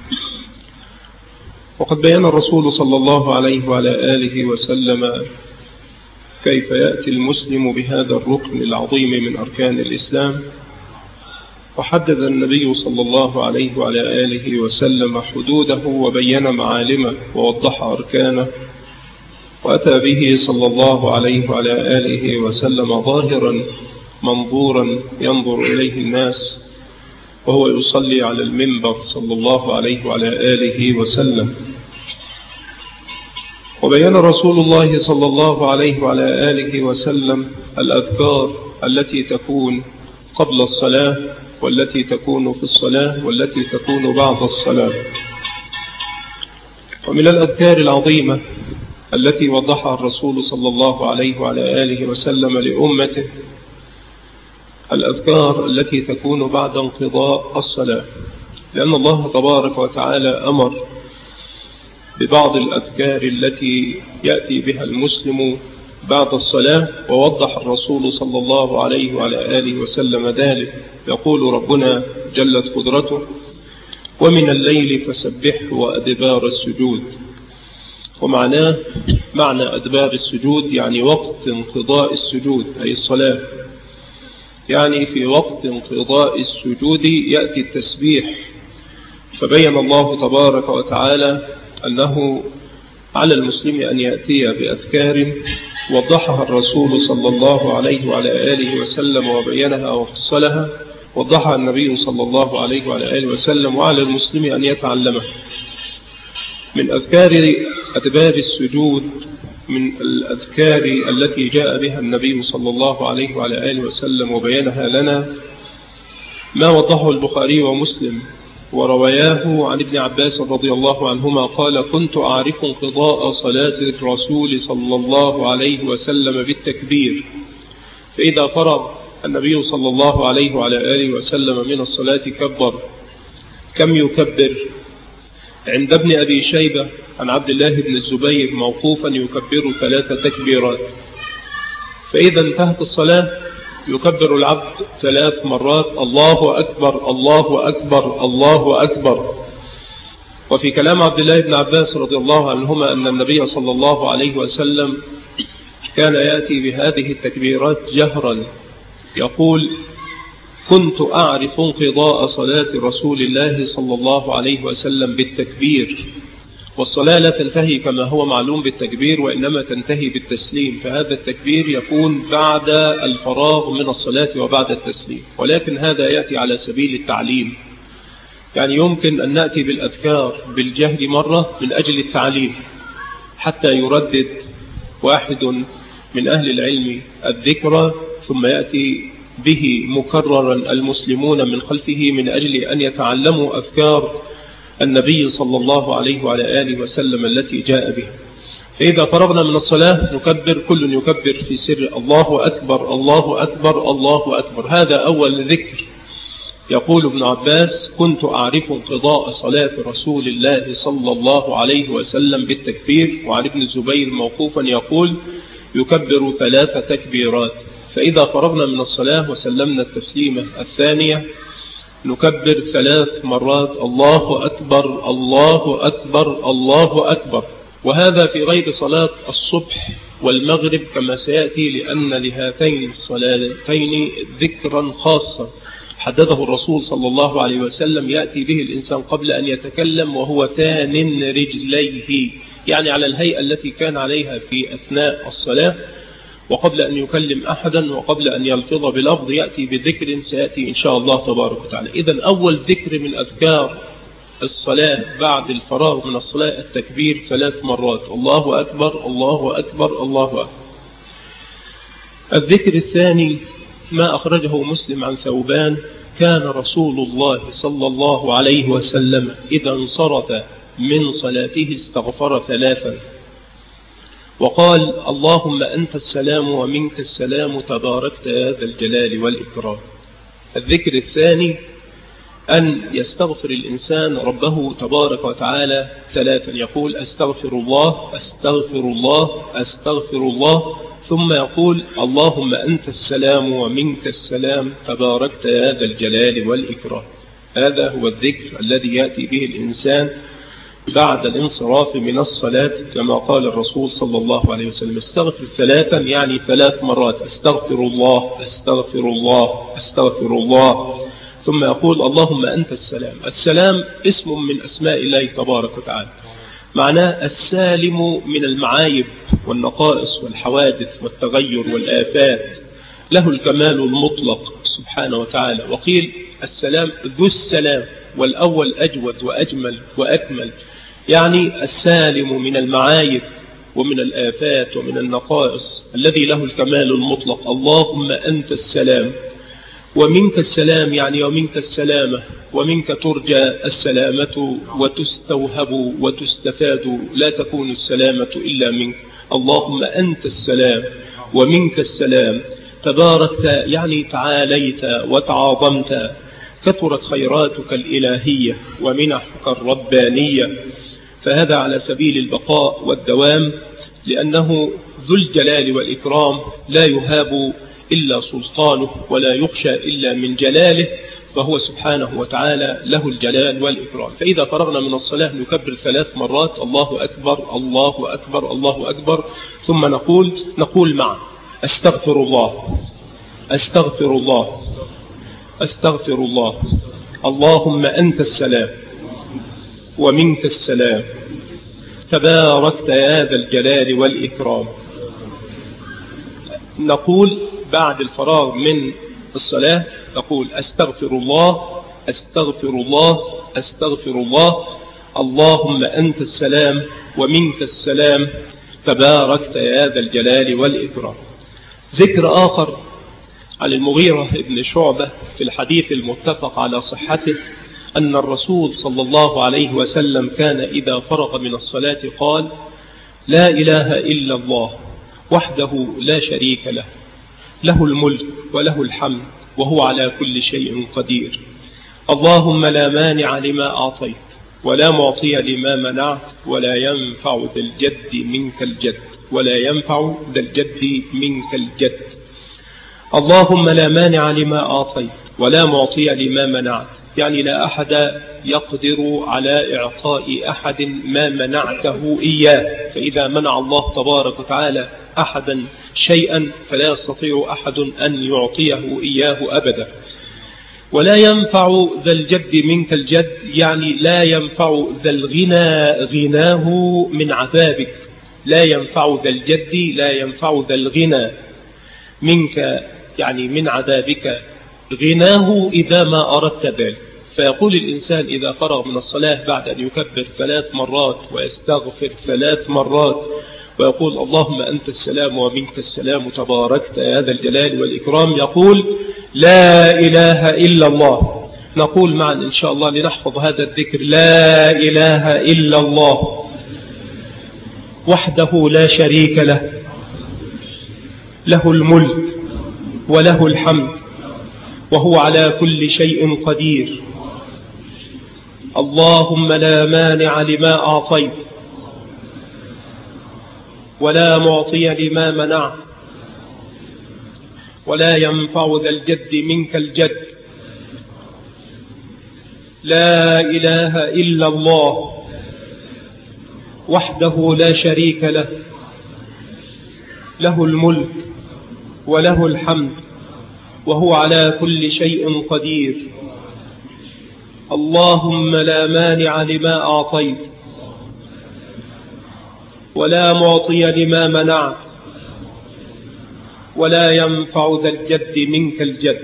وقد بيان الرسول صلى الله عليه وعلى آله وسلم كيف يأتي المسلم بهذا الركن العظيم من أركان الإسلام، وحدد النبي صلى الله عليه وعلى آله وسلم حدوده وبين معالمه ووضح أركانه، وأتى به صلى الله عليه وعلى آله وسلم ظاهرا منظورا ينظر إليه الناس وهو يصلي على المنبر صلى الله عليه وعلى آله وسلم. وبين رسول الله صلى الله عليه وعلى آله وسلم الأذكار التي تكون قبل الصلاة، والتي تكون في الصلاة، والتي تكون بعد الصلاة. ومن الأذكار العظيمة التي وضحها الرسول صلى الله عليه وعلى آله وسلم لأمته الأذكار التي تكون بعد انقضاء الصلاة، لأن الله تبارك وتعالى أمر ببعض الأذكار التي يأتي بها المسلم بعد الصلاة، ووضح الرسول صلى الله عليه وعلى آله وسلم ذلك. يقول ربنا جلت قدرته: ومن الليل فسبحه وأدبار السجود. ومعناه معنى أدبار السجود يعني وقت انقضاء السجود، أي الصلاة، يعني في وقت انقضاء السجود يأتي التسبيح. فبين الله تبارك وتعالى أنه على المسلم أن يأتي بأذكار وضحها الرسول صلى الله عليه وعلى آله وسلم وبينها وفصلها وضحها النبي صلى الله عليه وعلى آله وسلم، وعلى المسلم أن يتعلمه. من أذكار أدبار السجود، من الأذكار التي جاء بها النبي صلى الله عليه وعلى آله وسلم وبيانها لنا ما وضحه البخاري ومسلم ورواياه عن ابن عباس رضي الله عنهما قال: كنت أعرف انقضاء صلاة الرسول صلى الله عليه وسلم بالتكبير، فإذا فرغ النبي صلى الله عليه وعلى آله وسلم من الصلاة كبر. كم يكبر؟ عند ابن أبي شيبة عن عبد الله بن الزبير موقوفا يكبر ثلاث تكبيرات. فإذا انتهت الصلاة يكبر العبد ثلاث مرات: الله أكبر الله أكبر الله أكبر. وفي كلام عبد الله بن عباس رضي الله عنهما أن النبي صلى الله عليه وسلم كان يأتي بهذه التكبيرات جهرا، يقول: كنت أعرف انقضاء صلاة رسول الله صلى الله عليه وسلم بالتكبير. والصلاة لا تنتهي كما هو معلوم بالتكبير، وإنما تنتهي بالتسليم، فهذا التكبير يكون بعد الفراغ من الصلاة وبعد التسليم، ولكن هذا يأتي على سبيل التعليم. يعني يمكن أن نأتي بالأذكار بالجهر مرة من أجل التعليم، حتى يردد واحد من أهل العلم الذكر ثم يأتي به مكررا المسلمون من خلفه من أجل أن يتعلموا أذكار النبي صلى الله عليه وعلى آله وسلم التي جاء بها. فإذا فرغنا من الصلاة نكبر، كل يكبر في سر: الله أكبر الله أكبر الله أكبر. هذا أول ذكر. يقول ابن عباس: كنت أعرف انقضاء صلاة رسول الله صلى الله عليه وسلم بالتكبير. وعن ابن الزبير موقوفا يقول: يكبر ثلاث تكبيرات. فإذا فرغنا من الصلاة وسلمنا التسليمة الثانية نكبر ثلاث مرات: الله أكبر الله أكبر الله أكبر. وهذا في غير صلاة الصبح والمغرب كما سيأتي، لأن لهاتين الصلاتين ذكرا خاصا حدده الرسول صلى الله عليه وسلم يأتي به الإنسان قبل أن يتكلم وهو ثان رجليه، يعني على الهيئة التي كان عليها في أثناء الصلاة، وقبل أن يكلم أحدا وقبل أن يلفظ بلفظ يأتي بذكر سيأتي إن شاء الله تبارك وتعالى. إذن أول ذكر من أذكار الصلاة بعد الفراغ من الصلاة التكبير ثلاث مرات: الله أكبر الله أكبر الله أكبر. الذكر الثاني ما أخرجه مسلم عن ثوبان: كان رسول الله صلى الله عليه وسلم إذا انصرف من صلاته استغفر ثلاثا وقال: اللهم أنت السلام ومنك السلام تباركت يا ذا الجلال والإكرام. الذكر الثاني أن يستغفر الإنسان ربه تبارك وتعالى ثلاثا، يقول: أستغفر الله أستغفر الله أستغفر الله، ثم يقول: اللهم أنت السلام ومنك السلام تباركت يا ذا الجلال والإكرام. هذا هو الذكر الذي يأتي به الإنسان بعد الانصراف من الصلاة، كما قال الرسول صلى الله عليه وسلم: استغفر ثلاثا، يعني ثلاث مرات: أستغفر الله أستغفر الله أستغفر الله، ثم يقول: اللهم أنت السلام. السلام اسم من أسماء الله تبارك وتعالى، معناه السالم من المعايب والنقائص والحوادث والتغير والآفات، له الكمال المطلق سبحانه وتعالى. وقيل السلام ذو السلام، والأول أجود وأجمل وأكمل، يعني السالم من المعايب ومن الآفات ومن النقائص، الذي له الكمال المطلق. اللهم أنت السلام ومنك السلام، يعني ومنك السلامة، ومنك ترجى السلامة وتستوهب وتستفاد، لا تكون السلامة إلا منك. اللهم أنت السلام ومنك السلام تباركت، يعني تعاليت وتعاظمت، كثرت خيراتك الإلهية ومنحك الربانية. فهذا على سبيل البقاء والدوام، لأنه ذو الجلال والإكرام، لا يهاب إلا سلطانه ولا يخشى إلا من جلاله، فهو سبحانه وتعالى له الجلال والإكرام. فإذا فرغنا من الصلاة نكبر ثلاث مرات: الله أكبر الله أكبر الله أكبر، ثم نقول نقول معا: أستغفر الله أستغفر الله أستغفر الله، اللهم أنت السلام ومنك السلام تباركت يا ذا الجلال والإكرام. نقول بعد الفراغ من الصلاة تقول أستغفر الله أستغفر الله أستغفر الله، اللهم أنت السلام ومنك السلام تباركت يا ذا الجلال والإكرام. ذكر آخر عن المغيرة بن شعبة في الحديث المتفق على صحته أن الرسول صلى الله عليه وسلم كان إذا فرغ من الصلاة قال: لا إله إلا الله وحده لا شريك له، له الملك وله الحمد وهو على كل شيء قدير، اللهم لا مانع لما أعطيت ولا معطي لما منعت ولا ينفع ذا الجد منك الجد ولا ينفع ذا الجد منك الجد. اللهم لا مانع لما أعطيت ولا معطي لما منعت، يعني لا أحد يقدر على إعطاء أحد ما منعته إياه، فإذا منع الله تبارك وتعالى أحدا شيئا فلا يستطيع أحد أن يعطيه إياه أبدا. ولا ينفع ذا الجد منك الجد، يعني لا ينفع ذا الغنى غناه من عذابك، لا ينفع ذا الجد لا ينفع ذا الغنى منك يعني من عذابك غناه إذا ما أردت ذلك. فيقول الإنسان إذا فرغ من الصلاة بعد أن يكبر ثلاث مرات ويستغفر ثلاث مرات ويقول اللهم أنت السلام ومنك السلام تباركت يا ذا الجلال والإكرام، يقول لا إله إلا الله. نقول معا إن شاء الله لنحفظ هذا الذكر: لا إله إلا الله وحده لا شريك له، له الملك وله الحمد وهو على كل شيء قدير، اللهم لا مانع لما أعطيت ولا معطي لما منعت ولا ينفع ذا الجد منك الجد. لا إله إلا الله وحده لا شريك له، له الملك وله الحمد وهو على كل شيء قدير، اللهم لا مانع لما أعطيت ولا معطي لما منعت ولا ينفع ذا الجد منك الجد.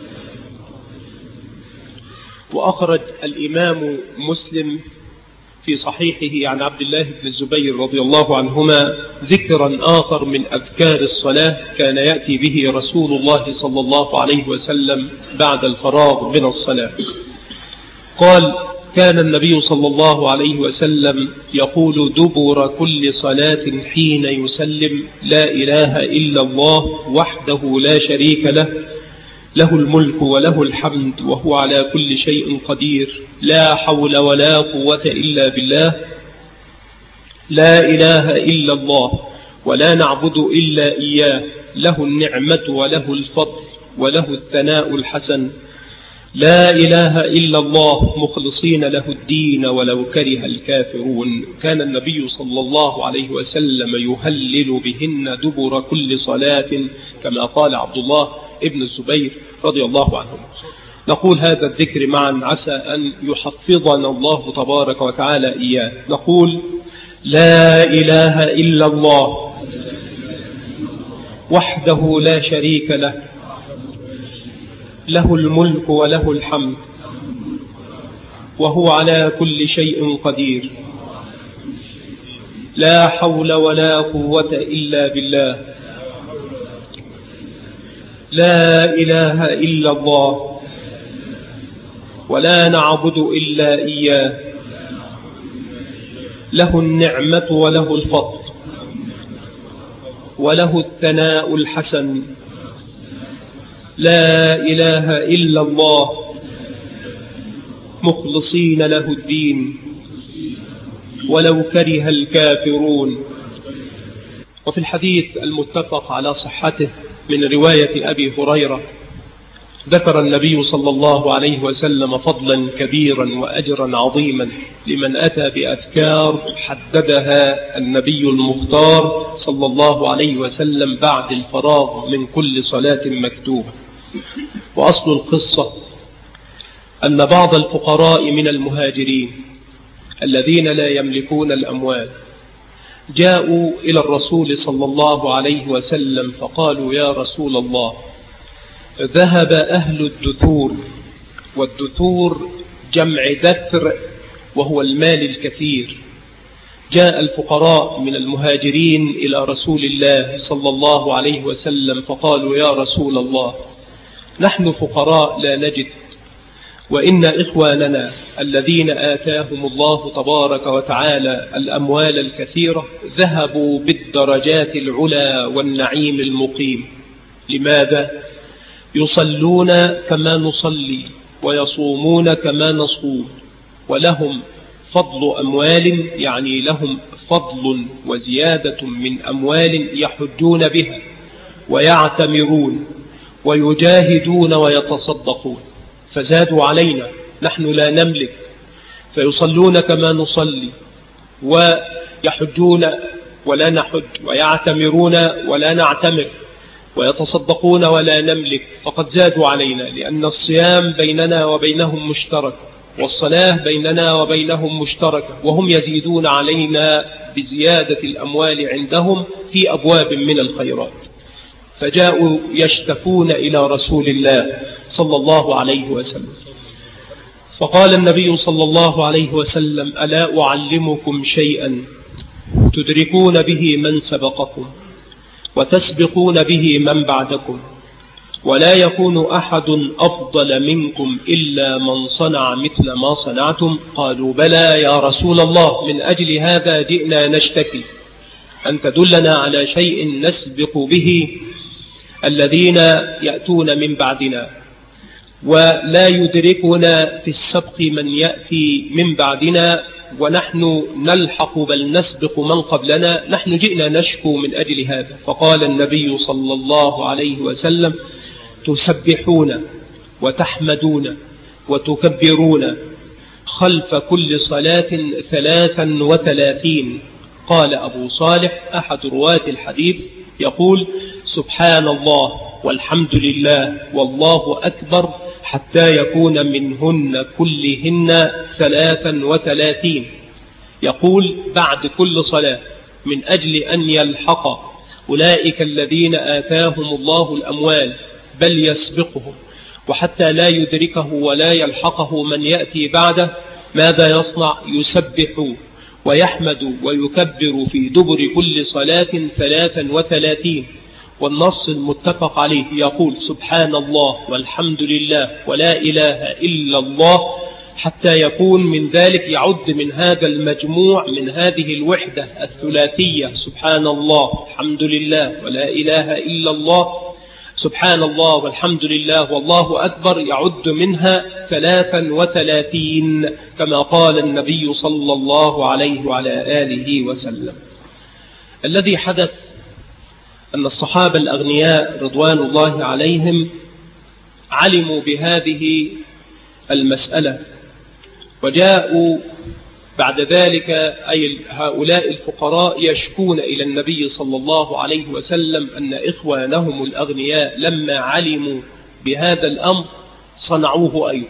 وأخرج الإمام مسلم في صحيحه عن عبد الله بن الزبير رضي الله عنهما ذكرا آخر من أذكار الصلاة كان يأتي به رسول الله صلى الله عليه وسلم بعد الفراغ من الصلاة. قال: كان النبي صلى الله عليه وسلم يقول دبر كل صلاة حين يسلم: لا إله إلا الله وحده لا شريك له، له الملك وله الحمد وهو على كل شيء قدير، لا حول ولا قوة إلا بالله، لا إله إلا الله ولا نعبد إلا إياه، له النعمة وله الفضل وله الثناء الحسن، لا إله إلا الله مخلصين له الدين ولو كره الكافرون. كان النبي صلى الله عليه وسلم يهلل بهن دبر كل صلاة كما قال عبد الله ابن الزبير رضي الله عنه. نقول هذا الذكر معا عسى أن يحفظنا الله تبارك وتعالى إياه. نقول: لا إله إلا الله وحده لا شريك له، له الملك وله الحمد وهو على كل شيء قدير، لا حول ولا قوة إلا بالله، لا إله إلا الله ولا نعبد إلا إياه، له النعمة وله الفضل وله الثناء الحسن، لا إله إلا الله مخلصين له الدين ولو كره الكافرون. وفي الحديث المتفق على صحته من رواية أبي هريرة ذكر النبي صلى الله عليه وسلم فضلا كبيرا وأجرا عظيما لمن أتى بأذكار حددها النبي المختار صلى الله عليه وسلم بعد الفراغ من كل صلاة مكتوبة. وأصل القصة أن بعض الفقراء من المهاجرين الذين لا يملكون الأموال جاءوا إلى الرسول صلى الله عليه وسلم فقالوا: يا رسول الله، ذهب أهل الدثور، والدثور جمع دثر وهو المال الكثير. جاء الفقراء من المهاجرين إلى رسول الله صلى الله عليه وسلم فقالوا: يا رسول الله، نحن فقراء لا نجد، وإن إخواننا الذين آتاهم الله تبارك وتعالى الأموال الكثيرة ذهبوا بالدرجات العلى والنعيم المقيم. لماذا؟ يصلون كما نصلي ويصومون كما نصوم، ولهم فضل أموال، يعني لهم فضل وزيادة من أموال يحجون بها ويعتمرون ويجاهدون ويتصدقون، فزادوا علينا، نحن لا نملك، فيصلون كما نصلي ويحجون ولا نحج ويعتمرون ولا نعتمر ويتصدقون ولا نملك، فقد زادوا علينا، لأن الصيام بيننا وبينهم مشترك، والصلاة بيننا وبينهم مشتركة، وهم يزيدون علينا بزيادة الأموال عندهم في أبواب من الخيرات. فجاءوا يشتكون إلى رسول الله صلى الله عليه وسلم، فقال النبي صلى الله عليه وسلم: ألا أعلمكم شيئا تدركون به من سبقكم وتسبقون به من بعدكم، ولا يكون أحد أفضل منكم إلا من صنع مثل ما صنعتم؟ قالوا: بلى يا رسول الله، من أجل هذا جئنا نشتكي، أن تدلنا على شيء نسبق به الذين يأتون من بعدنا، ولا يدركنا في السبق من يأتي من بعدنا، ونحن نلحق بل نسبق من قبلنا، نحن جئنا نشكو من أجل هذا. فقال النبي صلى الله عليه وسلم: تسبحون وتحمدون وتكبرون خلف كل صلاة ثلاثا وثلاثين. قال أبو صالح أحد رواة الحديث يقول: سبحان الله والحمد لله والله أكبر حتى يكون منهن كلهن ثلاثا وثلاثين. يقول بعد كل صلاة من أجل أن يلحق أولئك الذين آتاهم الله الأموال بل يسبقهم، وحتى لا يدركه ولا يلحقه من يأتي بعده، ماذا يصنع؟ يسبح ويحمد ويكبر في دبر كل صلاة ثلاثا وثلاثين. والنص المتفق عليه يقول: سبحان الله والحمد لله ولا إله إلا الله، حتى يكون من ذلك، يعد من هذا المجموع، من هذه الوحدة الثلاثية، سبحان الله الحمد لله ولا إله إلا الله، سبحان الله والحمد لله والله أكبر، يعد منها ثلاثا وثلاثين كما قال النبي صلى الله عليه وعلى آله وسلم. الذي حدث أن الصحابة الأغنياء رضوان الله عليهم علموا بهذه المسألة، وجاءوا بعد ذلك، أي هؤلاء الفقراء، يشكون إلى النبي صلى الله عليه وسلم أن إخوانهم الأغنياء لما علموا بهذا الأمر صنعوه أيضا.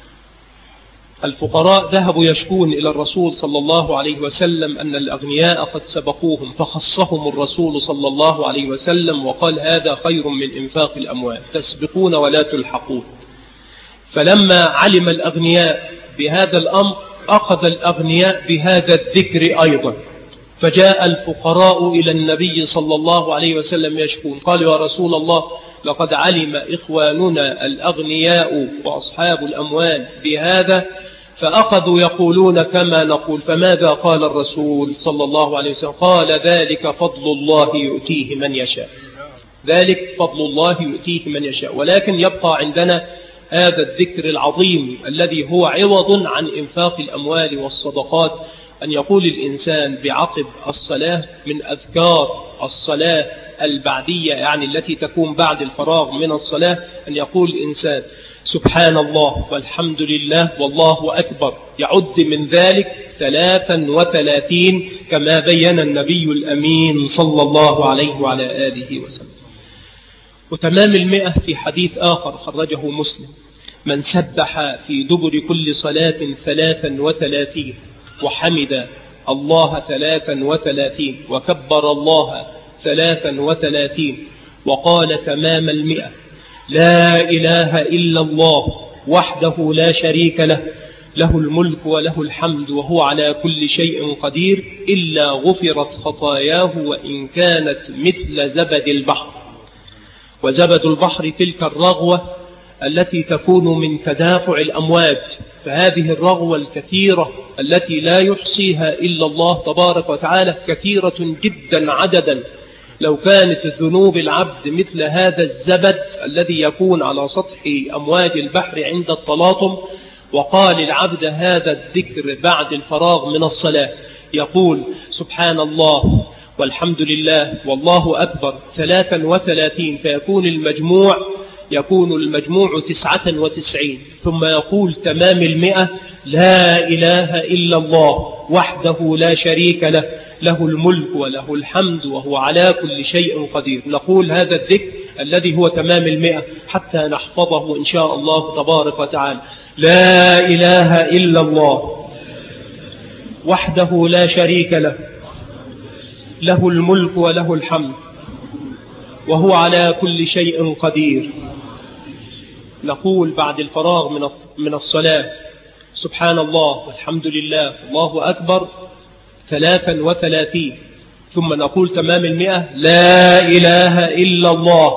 الفقراء ذهبوا يشكون إلى الرسول صلى الله عليه وسلم أن الأغنياء قد سبقوهم، فخصهم الرسول صلى الله عليه وسلم وقال: هذا خير من إنفاق الأموال، تسبقون ولا تلحقون. فلما علم الأغنياء بهذا الأمر أخذ الأغنياء بهذا الذكر أيضا، فجاء الفقراء إلى النبي صلى الله عليه وسلم يشكون، قالوا: يا رسول الله، لقد علم إخواننا الأغنياء وأصحاب الأموال بهذا، فأخذوا يقولون كما نقول، فماذا قال الرسول صلى الله عليه وسلم؟ قال: ذلك فضل الله يؤتيه من يشاء، ذلك فضل الله يؤتيه من يشاء. ولكن يبقى عندنا هذا الذكر العظيم الذي هو عوض عن إنفاق الأموال والصدقات، أن يقول الإنسان بعقب الصلاة من أذكار الصلاة البعدية، يعني التي تكون بعد الفراغ من الصلاة، أن يقول الإنسان: سبحان الله والحمد لله والله أكبر، يعد من ذلك ثلاثا وثلاثين كما بين النبي الأمين صلى الله عليه وعلى آله وسلم. وتمام المئة في حديث آخر خرجه مسلم: من سبح في دبر كل صلاة ثلاثا وثلاثين وحمد الله ثلاثا وثلاثين وكبر الله ثلاثا وثلاثين وقال تمام المئة: لا إله إلا الله وحده لا شريك له، له الملك وله الحمد وهو على كل شيء قدير، إلا غفرت خطاياه وإن كانت مثل زبد البحر. وزبد البحر تلك الرغوة التي تكون من تدافع الأمواج، فهذه الرغوة الكثيرة التي لا يحصيها إلا الله تبارك وتعالى كثيرة جدا عددا. لو كانت ذنوب العبد مثل هذا الزبد الذي يكون على سطح أمواج البحر عند التلاطم، وقال العبد هذا الذكر بعد الفراغ من الصلاة، يقول سبحان الله والحمد لله والله أكبر ثلاثا وثلاثين، فيكون المجموع يكون المجموع تسعة وتسعين، ثم يقول تمام المئة لا إله إلا الله وحده لا شريك له، له الملك وله الحمد وهو على كل شيء قدير. نقول هذا الذكر الذي هو تمام المئة حتى نحفظه إن شاء الله تبارك وتعالى. لا إله إلا الله وحده لا شريك له، له الملك وله الحمد وهو على كل شيء قدير. نقول بعد الفراغ من من الصلاة سبحان الله والحمد لله الله أكبر ثلاثا وثلاثين، ثم نقول تمام المئة لا إله إلا الله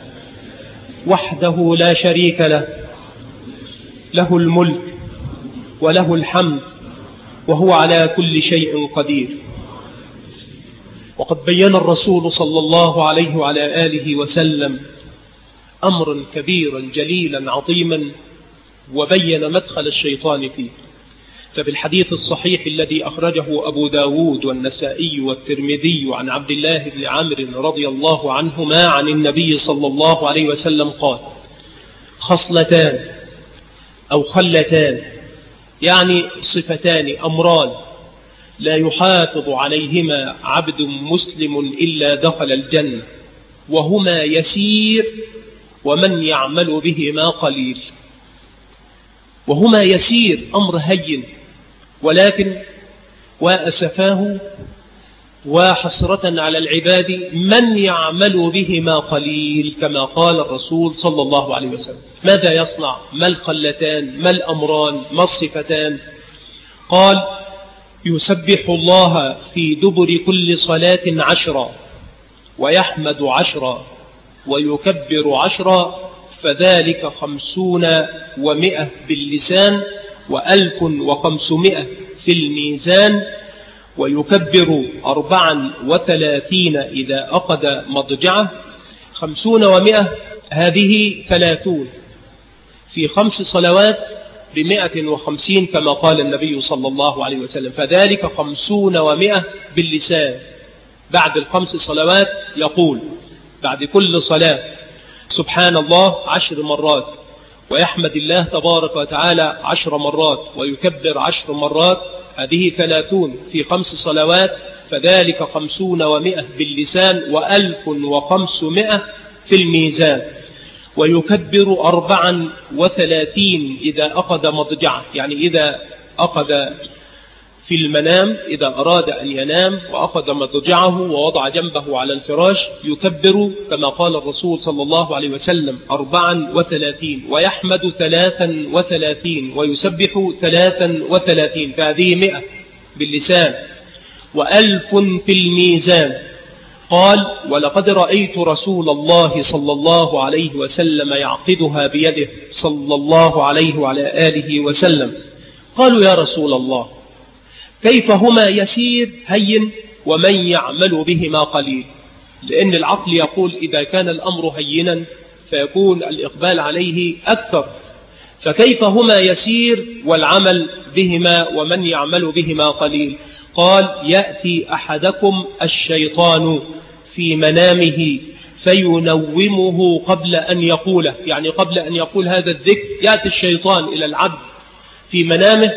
وحده لا شريك له، له الملك وله الحمد وهو على كل شيء قدير. وقد بين الرسول صلى الله عليه وعلى آله وسلم أمرا كبيرا جليلا عظيما، وبين مدخل الشيطان فيه. ففي الحديث الصحيح الذي أخرجه أبو داود والنسائي والترمذي عن عبد الله بن عمرو رضي الله عنهما عن النبي صلى الله عليه وسلم قال: خصلتان أو خلتان، يعني صفتان أمران، لا يحافظ عليهما عبد مسلم إلا دخل الجنة، وهما يسير ومن يعمل بهما قليل. وهما يسير أمر هين، ولكن وأسفاه وحسرة على العباد من يعمل بهما قليل، كما قال الرسول صلى الله عليه وسلم. ماذا يصنع؟ ما الخلتان؟ ما الأمران؟ ما الصفتان؟ قال: يسبح الله في دبر كل صلاة عشرا، ويحمد عشرا، ويكبر عشرا، فذلك خمسون ومئة باللسان، وألف وخمسمائة في الميزان، ويكبر أربعا وثلاثين إذا أخذ مضجعه. خمسون ومئة هذه ثلاثون في خمس صلوات بمئة وخمسين كما قال النبي صلى الله عليه وسلم، فذلك خمسون ومئة باللسان. بعد الخمس صلوات يقول بعد كل صلاة سبحان الله عشر مرات، ويحمد الله تبارك وتعالى عشر مرات، ويكبر عشر مرات، هذه ثلاثون في خمس صلوات، فذلك خمسون ومئة باللسان، وألف وخمسمائة في الميزان. ويكبر أربعا وثلاثين إذا أخذ مضجعه، يعني إذا أخذ في المنام، إذا أراد أن ينام وأخذ مضجعه ووضع جنبه على الفراش، يكبر كما قال الرسول صلى الله عليه وسلم أربعا وثلاثين، ويحمد ثلاثا وثلاثين، ويسبح ثلاثا وثلاثين، فهذه مئة باللسان، وألف في الميزان. قال: ولقد رأيت رسول الله صلى الله عليه وسلم يعقدها بيده صلى الله عليه وعلى آله وسلم. قالوا: يا رسول الله، كيف هما يسير هين ومن يعمل بهما قليل؟ لأن العقل يقول إذا كان الأمر هينا فيكون الإقبال عليه أكثر، فكيف هما يسير والعمل بهما ومن يعمل بهما قليل؟ قال: يأتي أحدكم الشيطان في منامه فينومه قبل أن يقوله، يعني قبل أن يقول هذا الذكر يأتي الشيطان إلى العبد في منامه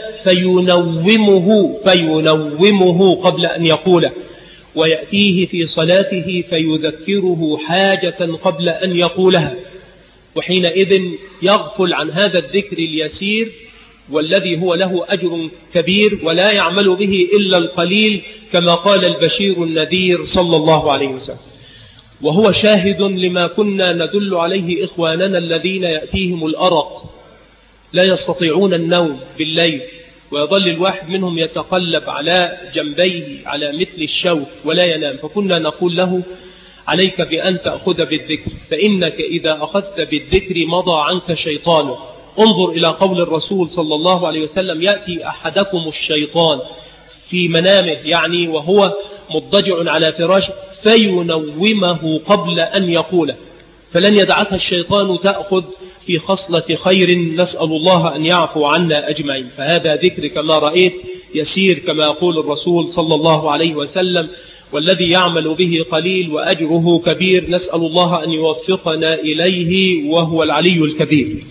فينومه فينومه قبل أن يقوله، ويأتيه في صلاته فيذكره حاجة قبل أن يقولها، وحينئذ يغفل عن هذا الذكر اليسير والذي هو له أجر كبير ولا يعمل به إلا القليل، كما قال البشير النذير صلى الله عليه وسلم. وهو شاهد لما كنا ندل عليه إخواننا الذين يأتيهم الأرق لا يستطيعون النوم بالليل، ويظل الواحد منهم يتقلب على جنبيه على مثل الشوك ولا ينام. فكنا نقول له عليك بأن تأخذ بالذكر، فإنك إذا أخذت بالذكر مضى عنك شيطانه. انظر إلى قول الرسول صلى الله عليه وسلم: يأتي أحدكم الشيطان في منامه، يعني وهو مضطجع على فراشه، فينومه قبل أن يقوله. فلن يدعك الشيطان تأخذ في خصلة خير، نسأل الله أن يعفو عنا أجمعين. فهذا ذكر كما رأيت يسير كما يقول الرسول صلى الله عليه وسلم، والذي يعمل به قليل وأجره كبير، نسأل الله أن يوفقنا إليه وهو العلي الكبير.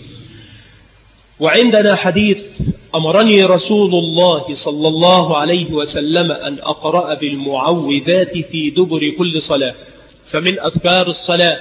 وعندنا حديث أمرني رسول الله صلى الله عليه وسلم أن أقرأ بالمعوذات في دبر كل صلاة. فمن أذكار الصلاة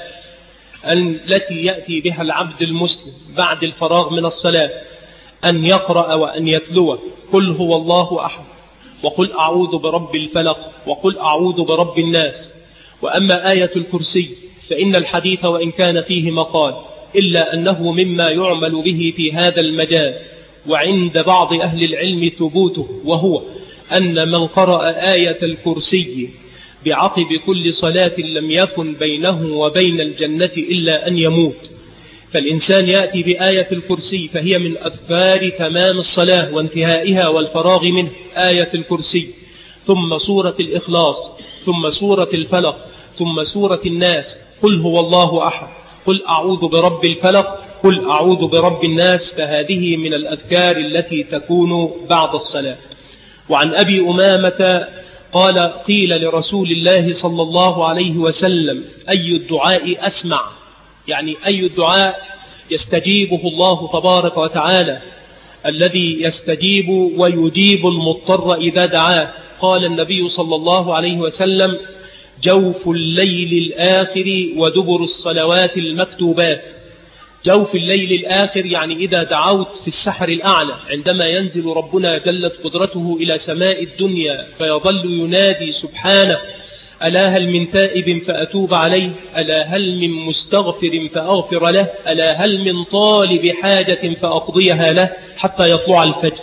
التي يأتي بها العبد المسلم بعد الفراغ من الصلاة أن يقرأ وأن يتلو قل هو الله أحد، وقل أعوذ برب الفلق، وقل أعوذ برب الناس. وأما آية الكرسي فإن الحديث وإن كان فيه مقال إلا أنه مما يعمل به في هذا المجال، وعند بعض أهل العلم ثبوته، وهو أن من قرأ آية الكرسي بعقب كل صلاة لم يكن بينه وبين الجنة إلا أن يموت. فالإنسان يأتي بآية الكرسي فهي من أذكار تمام الصلاة وانتهائها والفراغ منه. آية الكرسي، ثم سورة الإخلاص، ثم سورة الفلق، ثم سورة الناس، قل هو الله أحد، قل أعوذ برب الفلق، قل أعوذ برب الناس. فهذه من الأذكار التي تكون بعد الصلاة. وعن أبي أمامة قال قيل لرسول الله صلى الله عليه وسلم أي الدعاء أسمع، يعني أي الدعاء يستجيبه الله تبارك وتعالى، الذي يستجيب ويجيب المضطر إذا دعاه. قال النبي صلى الله عليه وسلم جوف الليل الآخر ودبر الصلوات المكتوبات. جوف الليل الآخر يعني إذا دعوت في السحر الأعلى، عندما ينزل ربنا جلت قدرته إلى سماء الدنيا فيظل ينادي سبحانه ألا هل من تائب فأتوب عليه، ألا هل من مستغفر فأغفر له، ألا هل من طالب حاجة فأقضيها له، حتى يطلع الفجر.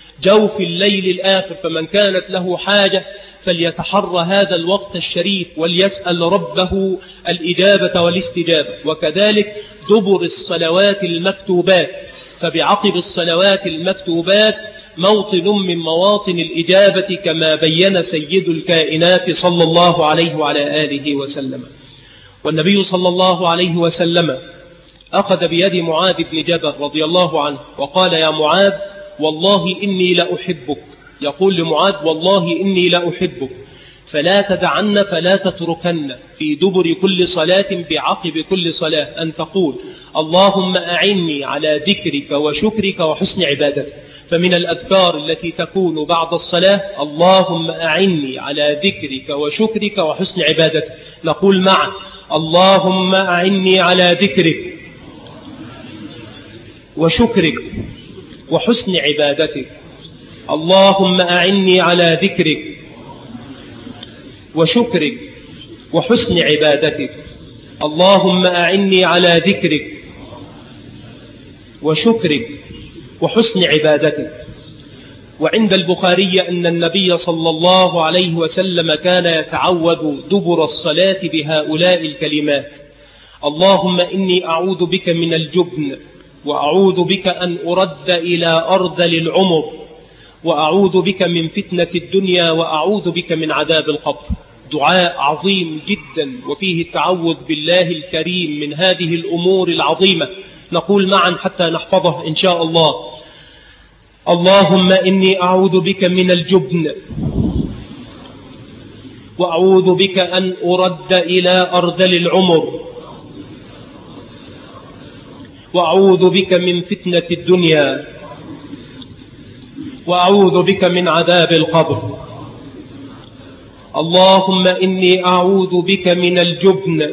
جوف الليل الآخر، فمن كانت له حاجة فليتحرى هذا الوقت الشريف وليسأل ربه الإجابة والاستجابة. وكذلك دبر الصلوات المكتوبات، فبعقب الصلوات المكتوبات موطن من مواطن الإجابة كما بين سيد الكائنات صلى الله عليه وعلى آله وسلم. والنبي صلى الله عليه وسلم أخذ بيد معاذ بن جبل رضي الله عنه وقال يا معاذ والله إني لأحبك، يقول لمعاذ والله إني لأحبك، فلا تدعن فلا تتركن في دبر كل صلاة بعقب كل صلاة أن تقول اللهم أعني على ذكرك وشكرك وحسن عبادتك. فمن الأذكار التي تكون بعد الصلاة اللهم أعني على ذكرك وشكرك وحسن عبادتك. نقول معا اللهم أعني على ذكرك وشكرك وحسن عبادتك. اللهم أعني على ذكرك وشكرك وحسن عبادتك. اللهم أعني على ذكرك وشكرك وحسن عبادتك. وعند البخاري أن النبي صلى الله عليه وسلم كان يتعوذ دبر الصلاة بهؤلاء الكلمات: اللهم إني أعوذ بك من الجبن، وأعوذ بك أن أرد إلى أرذل العمر، وأعوذ بك من فتنة الدنيا، وأعوذ بك من عذاب القبر. دعاء عظيم جدا وفيه التعوذ بالله الكريم من هذه الأمور العظيمة. نقول معا حتى نحفظه إن شاء الله: اللهم إني أعوذ بك من الجبن، وأعوذ بك أن أرد إلى أرذل العمر، وأعوذ بك من فتنة الدنيا، وأعوذ بك من عذاب القبر. اللهم إني أعوذ بك من الجبن،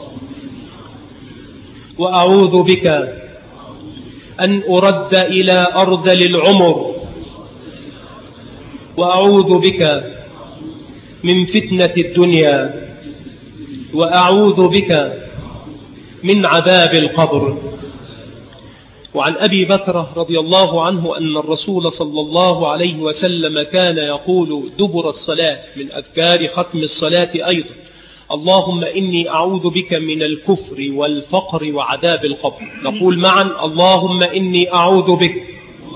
وأعوذ بك أن أرد إلى أرذل العمر، وأعوذ بك من فتنة الدنيا، وأعوذ بك من عذاب القبر. وعن أبي بكر رضي الله عنه أن الرسول صلى الله عليه وسلم كان يقول دبر الصلاة من أذكار ختم الصلاة أيضا: اللهم إني أعوذ بك من الكفر والفقر وعذاب القبر. نقول معا: اللهم إني أعوذ بك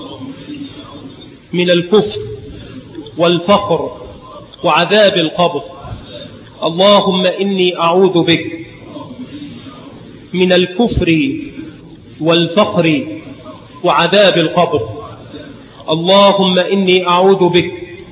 من الكفر والفقر وعذاب القبر. اللهم إني أعوذ بك من الكفر والفقر وعذاب القبر. اللهم إني أعوذ بك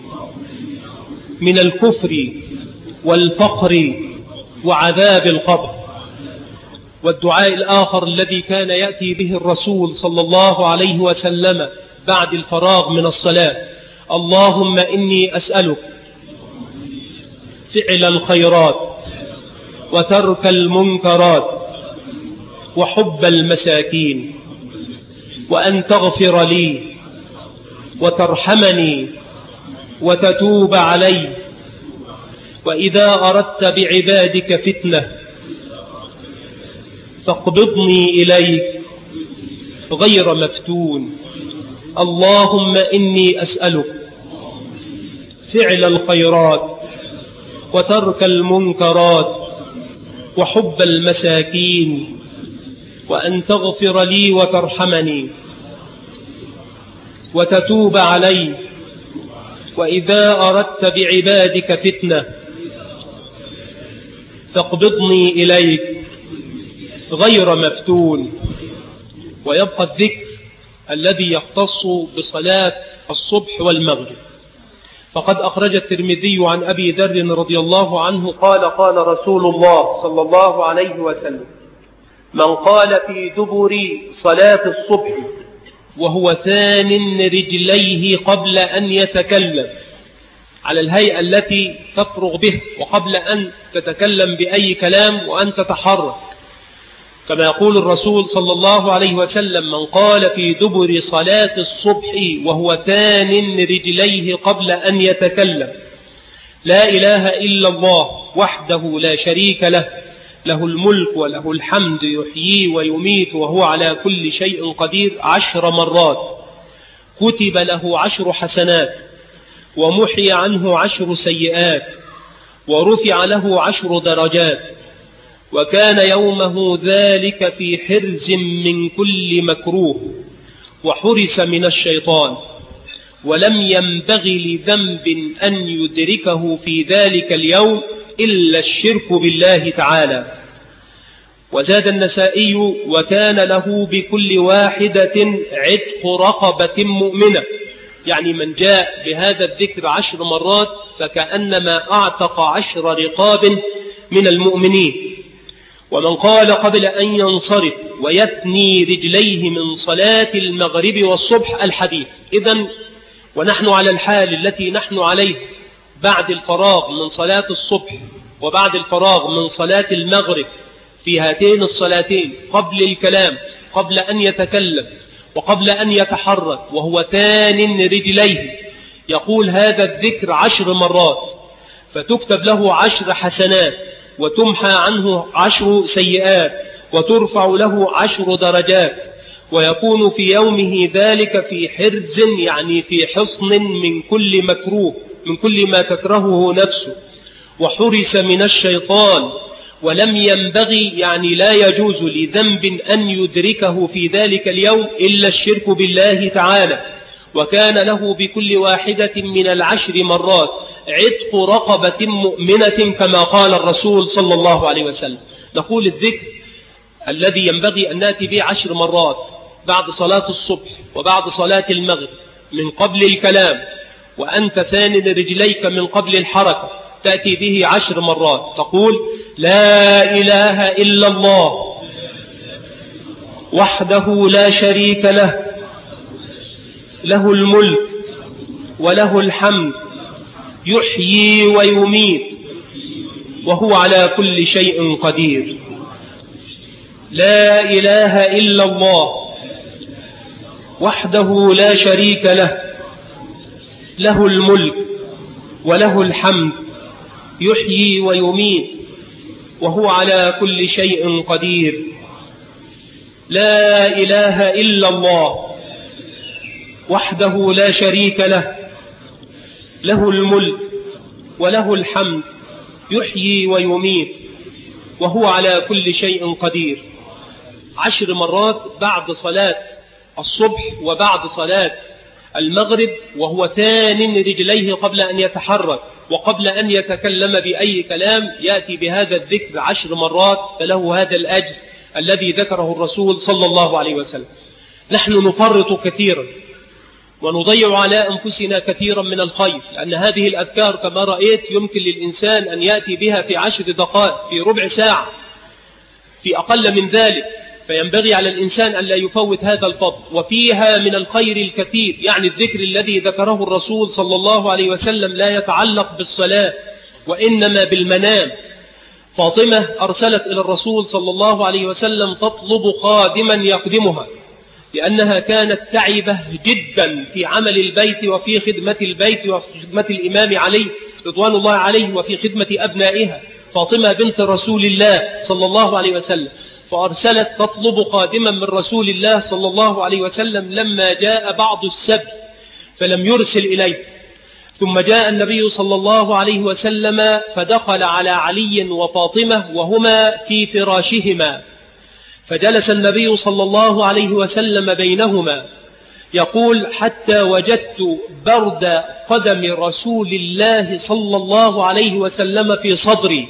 من الكفر والفقر وعذاب القبر. والدعاء الآخر الذي كان يأتي به الرسول صلى الله عليه وسلم بعد الفراغ من الصلاة: اللهم إني أسألك فعل الخيرات وترك المنكرات وحب المساكين، وأن تغفر لي وترحمني وتتوب علي، وإذا أردت بعبادك فتنة فاقبضني إليك غير مفتون. اللهم إني أسألك فعل الخيرات وترك المنكرات وحب المساكين، وأن تغفر لي وترحمني وتتوب علي، وإذا أردت بعبادك فتنة فاقبضني إليك غير مفتون. ويبقى الذكر الذي يختص بصلاة الصبح والمغرب. فقد أخرج الترمذي عن أبي ذر رضي الله عنه قال: قال رسول الله صلى الله عليه وسلم: من قال في دبر صلاة الصبح وهو ثان رجليه قبل أن يتكلم، على الهيئة التي تفرغ به وقبل أن تتكلم بأي كلام وأن تتحرك، كما يقول الرسول صلى الله عليه وسلم: من قال في دبر صلاة الصبح وهو ثان رجليه قبل أن يتكلم: لا إله إلا الله وحده لا شريك له، له الملك وله الحمد يحيي ويميت وهو على كل شيء قدير، عشر مرات كتب له عشر حسنات، ومحي عنه عشر سيئات، ورفع له عشر درجات، وكان يومه ذلك في حرز من كل مكروه، وحرس من الشيطان، ولم ينبغي لذنب أن يدركه في ذلك اليوم إلا الشرك بالله تعالى. وزاد النسائي: وكان له بكل واحدة عتق رقبة مؤمنة، يعني من جاء بهذا الذكر عشر مرات فكأنما أعتق عشر رقاب من المؤمنين. ومن قال قبل أن ينصرف ويثني رجليه من صلاة المغرب والصبح، الحديث. إذن ونحن على الحال التي نحن عليه بعد الفراغ من صلاة الصبح وبعد الفراغ من صلاة المغرب، في هاتين الصلاتين قبل الكلام، قبل أن يتكلم وقبل أن يتحرك، وهو ثان رجليه، يقول هذا الذكر عشر مرات، فتكتب له عشر حسنات، وتمحى عنه عشر سيئات، وترفع له عشر درجات، ويكون في يومه ذلك في حرز، يعني في حصن من كل مكروه، من كل ما تكرهه نفسه، وحرس من الشيطان، ولم ينبغي يعني لا يجوز لذنب أن يدركه في ذلك اليوم إلا الشرك بالله تعالى. وكان له بكل واحدة من العشر مرات عتق رقبة مؤمنة كما قال الرسول صلى الله عليه وسلم. نقول الذكر الذي ينبغي أن نأتي به عشر مرات بعد صلاة الصبح وبعد صلاة المغرب من قبل الكلام، وأنت ثان رجليك من قبل الحركة، تأتي به عشر مرات، تقول لا إله إلا الله وحده لا شريك له، له الملك وله الحمد يحيي ويميت وهو على كل شيء قدير. لا إله إلا الله وحده لا شريك له، له الملك وله الحمد يحيي ويميت وهو على كل شيء قدير. لا إله إلا الله وحده لا شريك له، له الملك وله الحمد، يحيي ويميت، وهو على كل شيء قدير. عشر مرات بعد صلاة الصبح وبعد صلاة المغرب، وهو ثان رجليه قبل أن يتحرك وقبل أن يتكلم بأي كلام يأتي بهذا الذكر عشر مرات، فله هذا الأجر الذي ذكره الرسول صلى الله عليه وسلم. نحن نفرط كثيرا ونضيع على أنفسنا كثيرا من الخير، لأن هذه الأذكار كما رأيت يمكن للإنسان أن يأتي بها في عشر دقائق، في ربع ساعة، في أقل من ذلك، فينبغي على الإنسان أن لا يفوت هذا الفضل، وفيها من الخير الكثير. يعني الذكر الذي ذكره الرسول صلى الله عليه وسلم لا يتعلق بالصلاة وإنما بالمنام. فاطمة أرسلت إلى الرسول صلى الله عليه وسلم تطلب خادما يخدمها، لأنها كانت تعبة جدا في عمل البيت وفي خدمة البيت وفي خدمة الإمام علي رضوان الله عليه وفي خدمة أبنائها، فاطمة بنت رسول الله صلى الله عليه وسلم. فأرسلت تطلب خادما من رسول الله صلى الله عليه وسلم لما جاء بعض السبت فلم يرسل إليه. ثم جاء النبي صلى الله عليه وسلم فدخل على علي وفاطمة وهما في فراشهما، فجلس النبي صلى الله عليه وسلم بينهما يقول: حتى وجدت برد قدم رسول الله صلى الله عليه وسلم في صدري.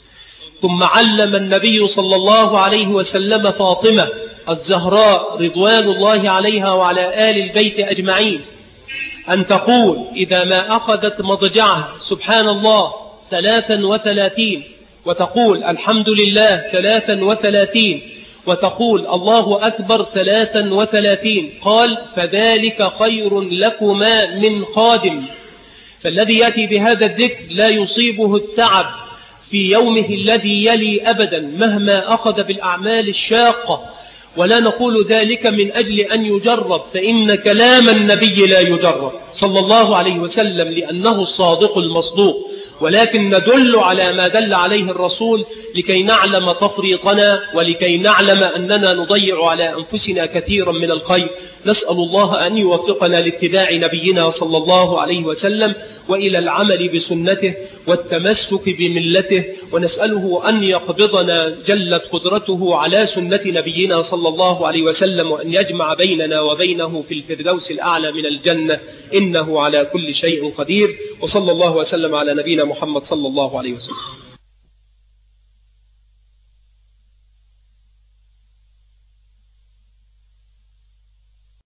ثم علم النبي صلى الله عليه وسلم فاطمة الزهراء رضوان الله عليها وعلى آل البيت أجمعين أن تقول إذا ما أخذت مضجعها سبحان الله ثلاثا وثلاثين، وتقول الحمد لله ثلاثا وثلاثين، وتقول الله أكبر ثلاثا وثلاثين. قال: فذلك خير لكما من خادم. فالذي يأتي بهذا الذكر لا يصيبه التعب في يومه الذي يلي أبدا مهما أخذ بالأعمال الشاقة، ولا نقول ذلك من أجل أن يجرب، فإن كلام النبي لا يجرب صلى الله عليه وسلم لأنه الصادق المصدوق، ولكن ندل على ما دل عليه الرسول لكي نعلم تفريطنا ولكي نعلم أننا نضيع على أنفسنا كثيرا من الخير. نسأل الله أن يوفقنا لاتباع نبينا صلى الله عليه وسلم وإلى العمل بسنته والتمسك بملته، ونسأله أن يقبضنا جلت قدرته على سنة نبينا صلى الله عليه وسلم، وأن يجمع بيننا وبينه في الفردوس الأعلى من الجنة، إنه على كل شيء قدير. وصلى الله وسلم على نبينا محمد صلى الله عليه وسلم.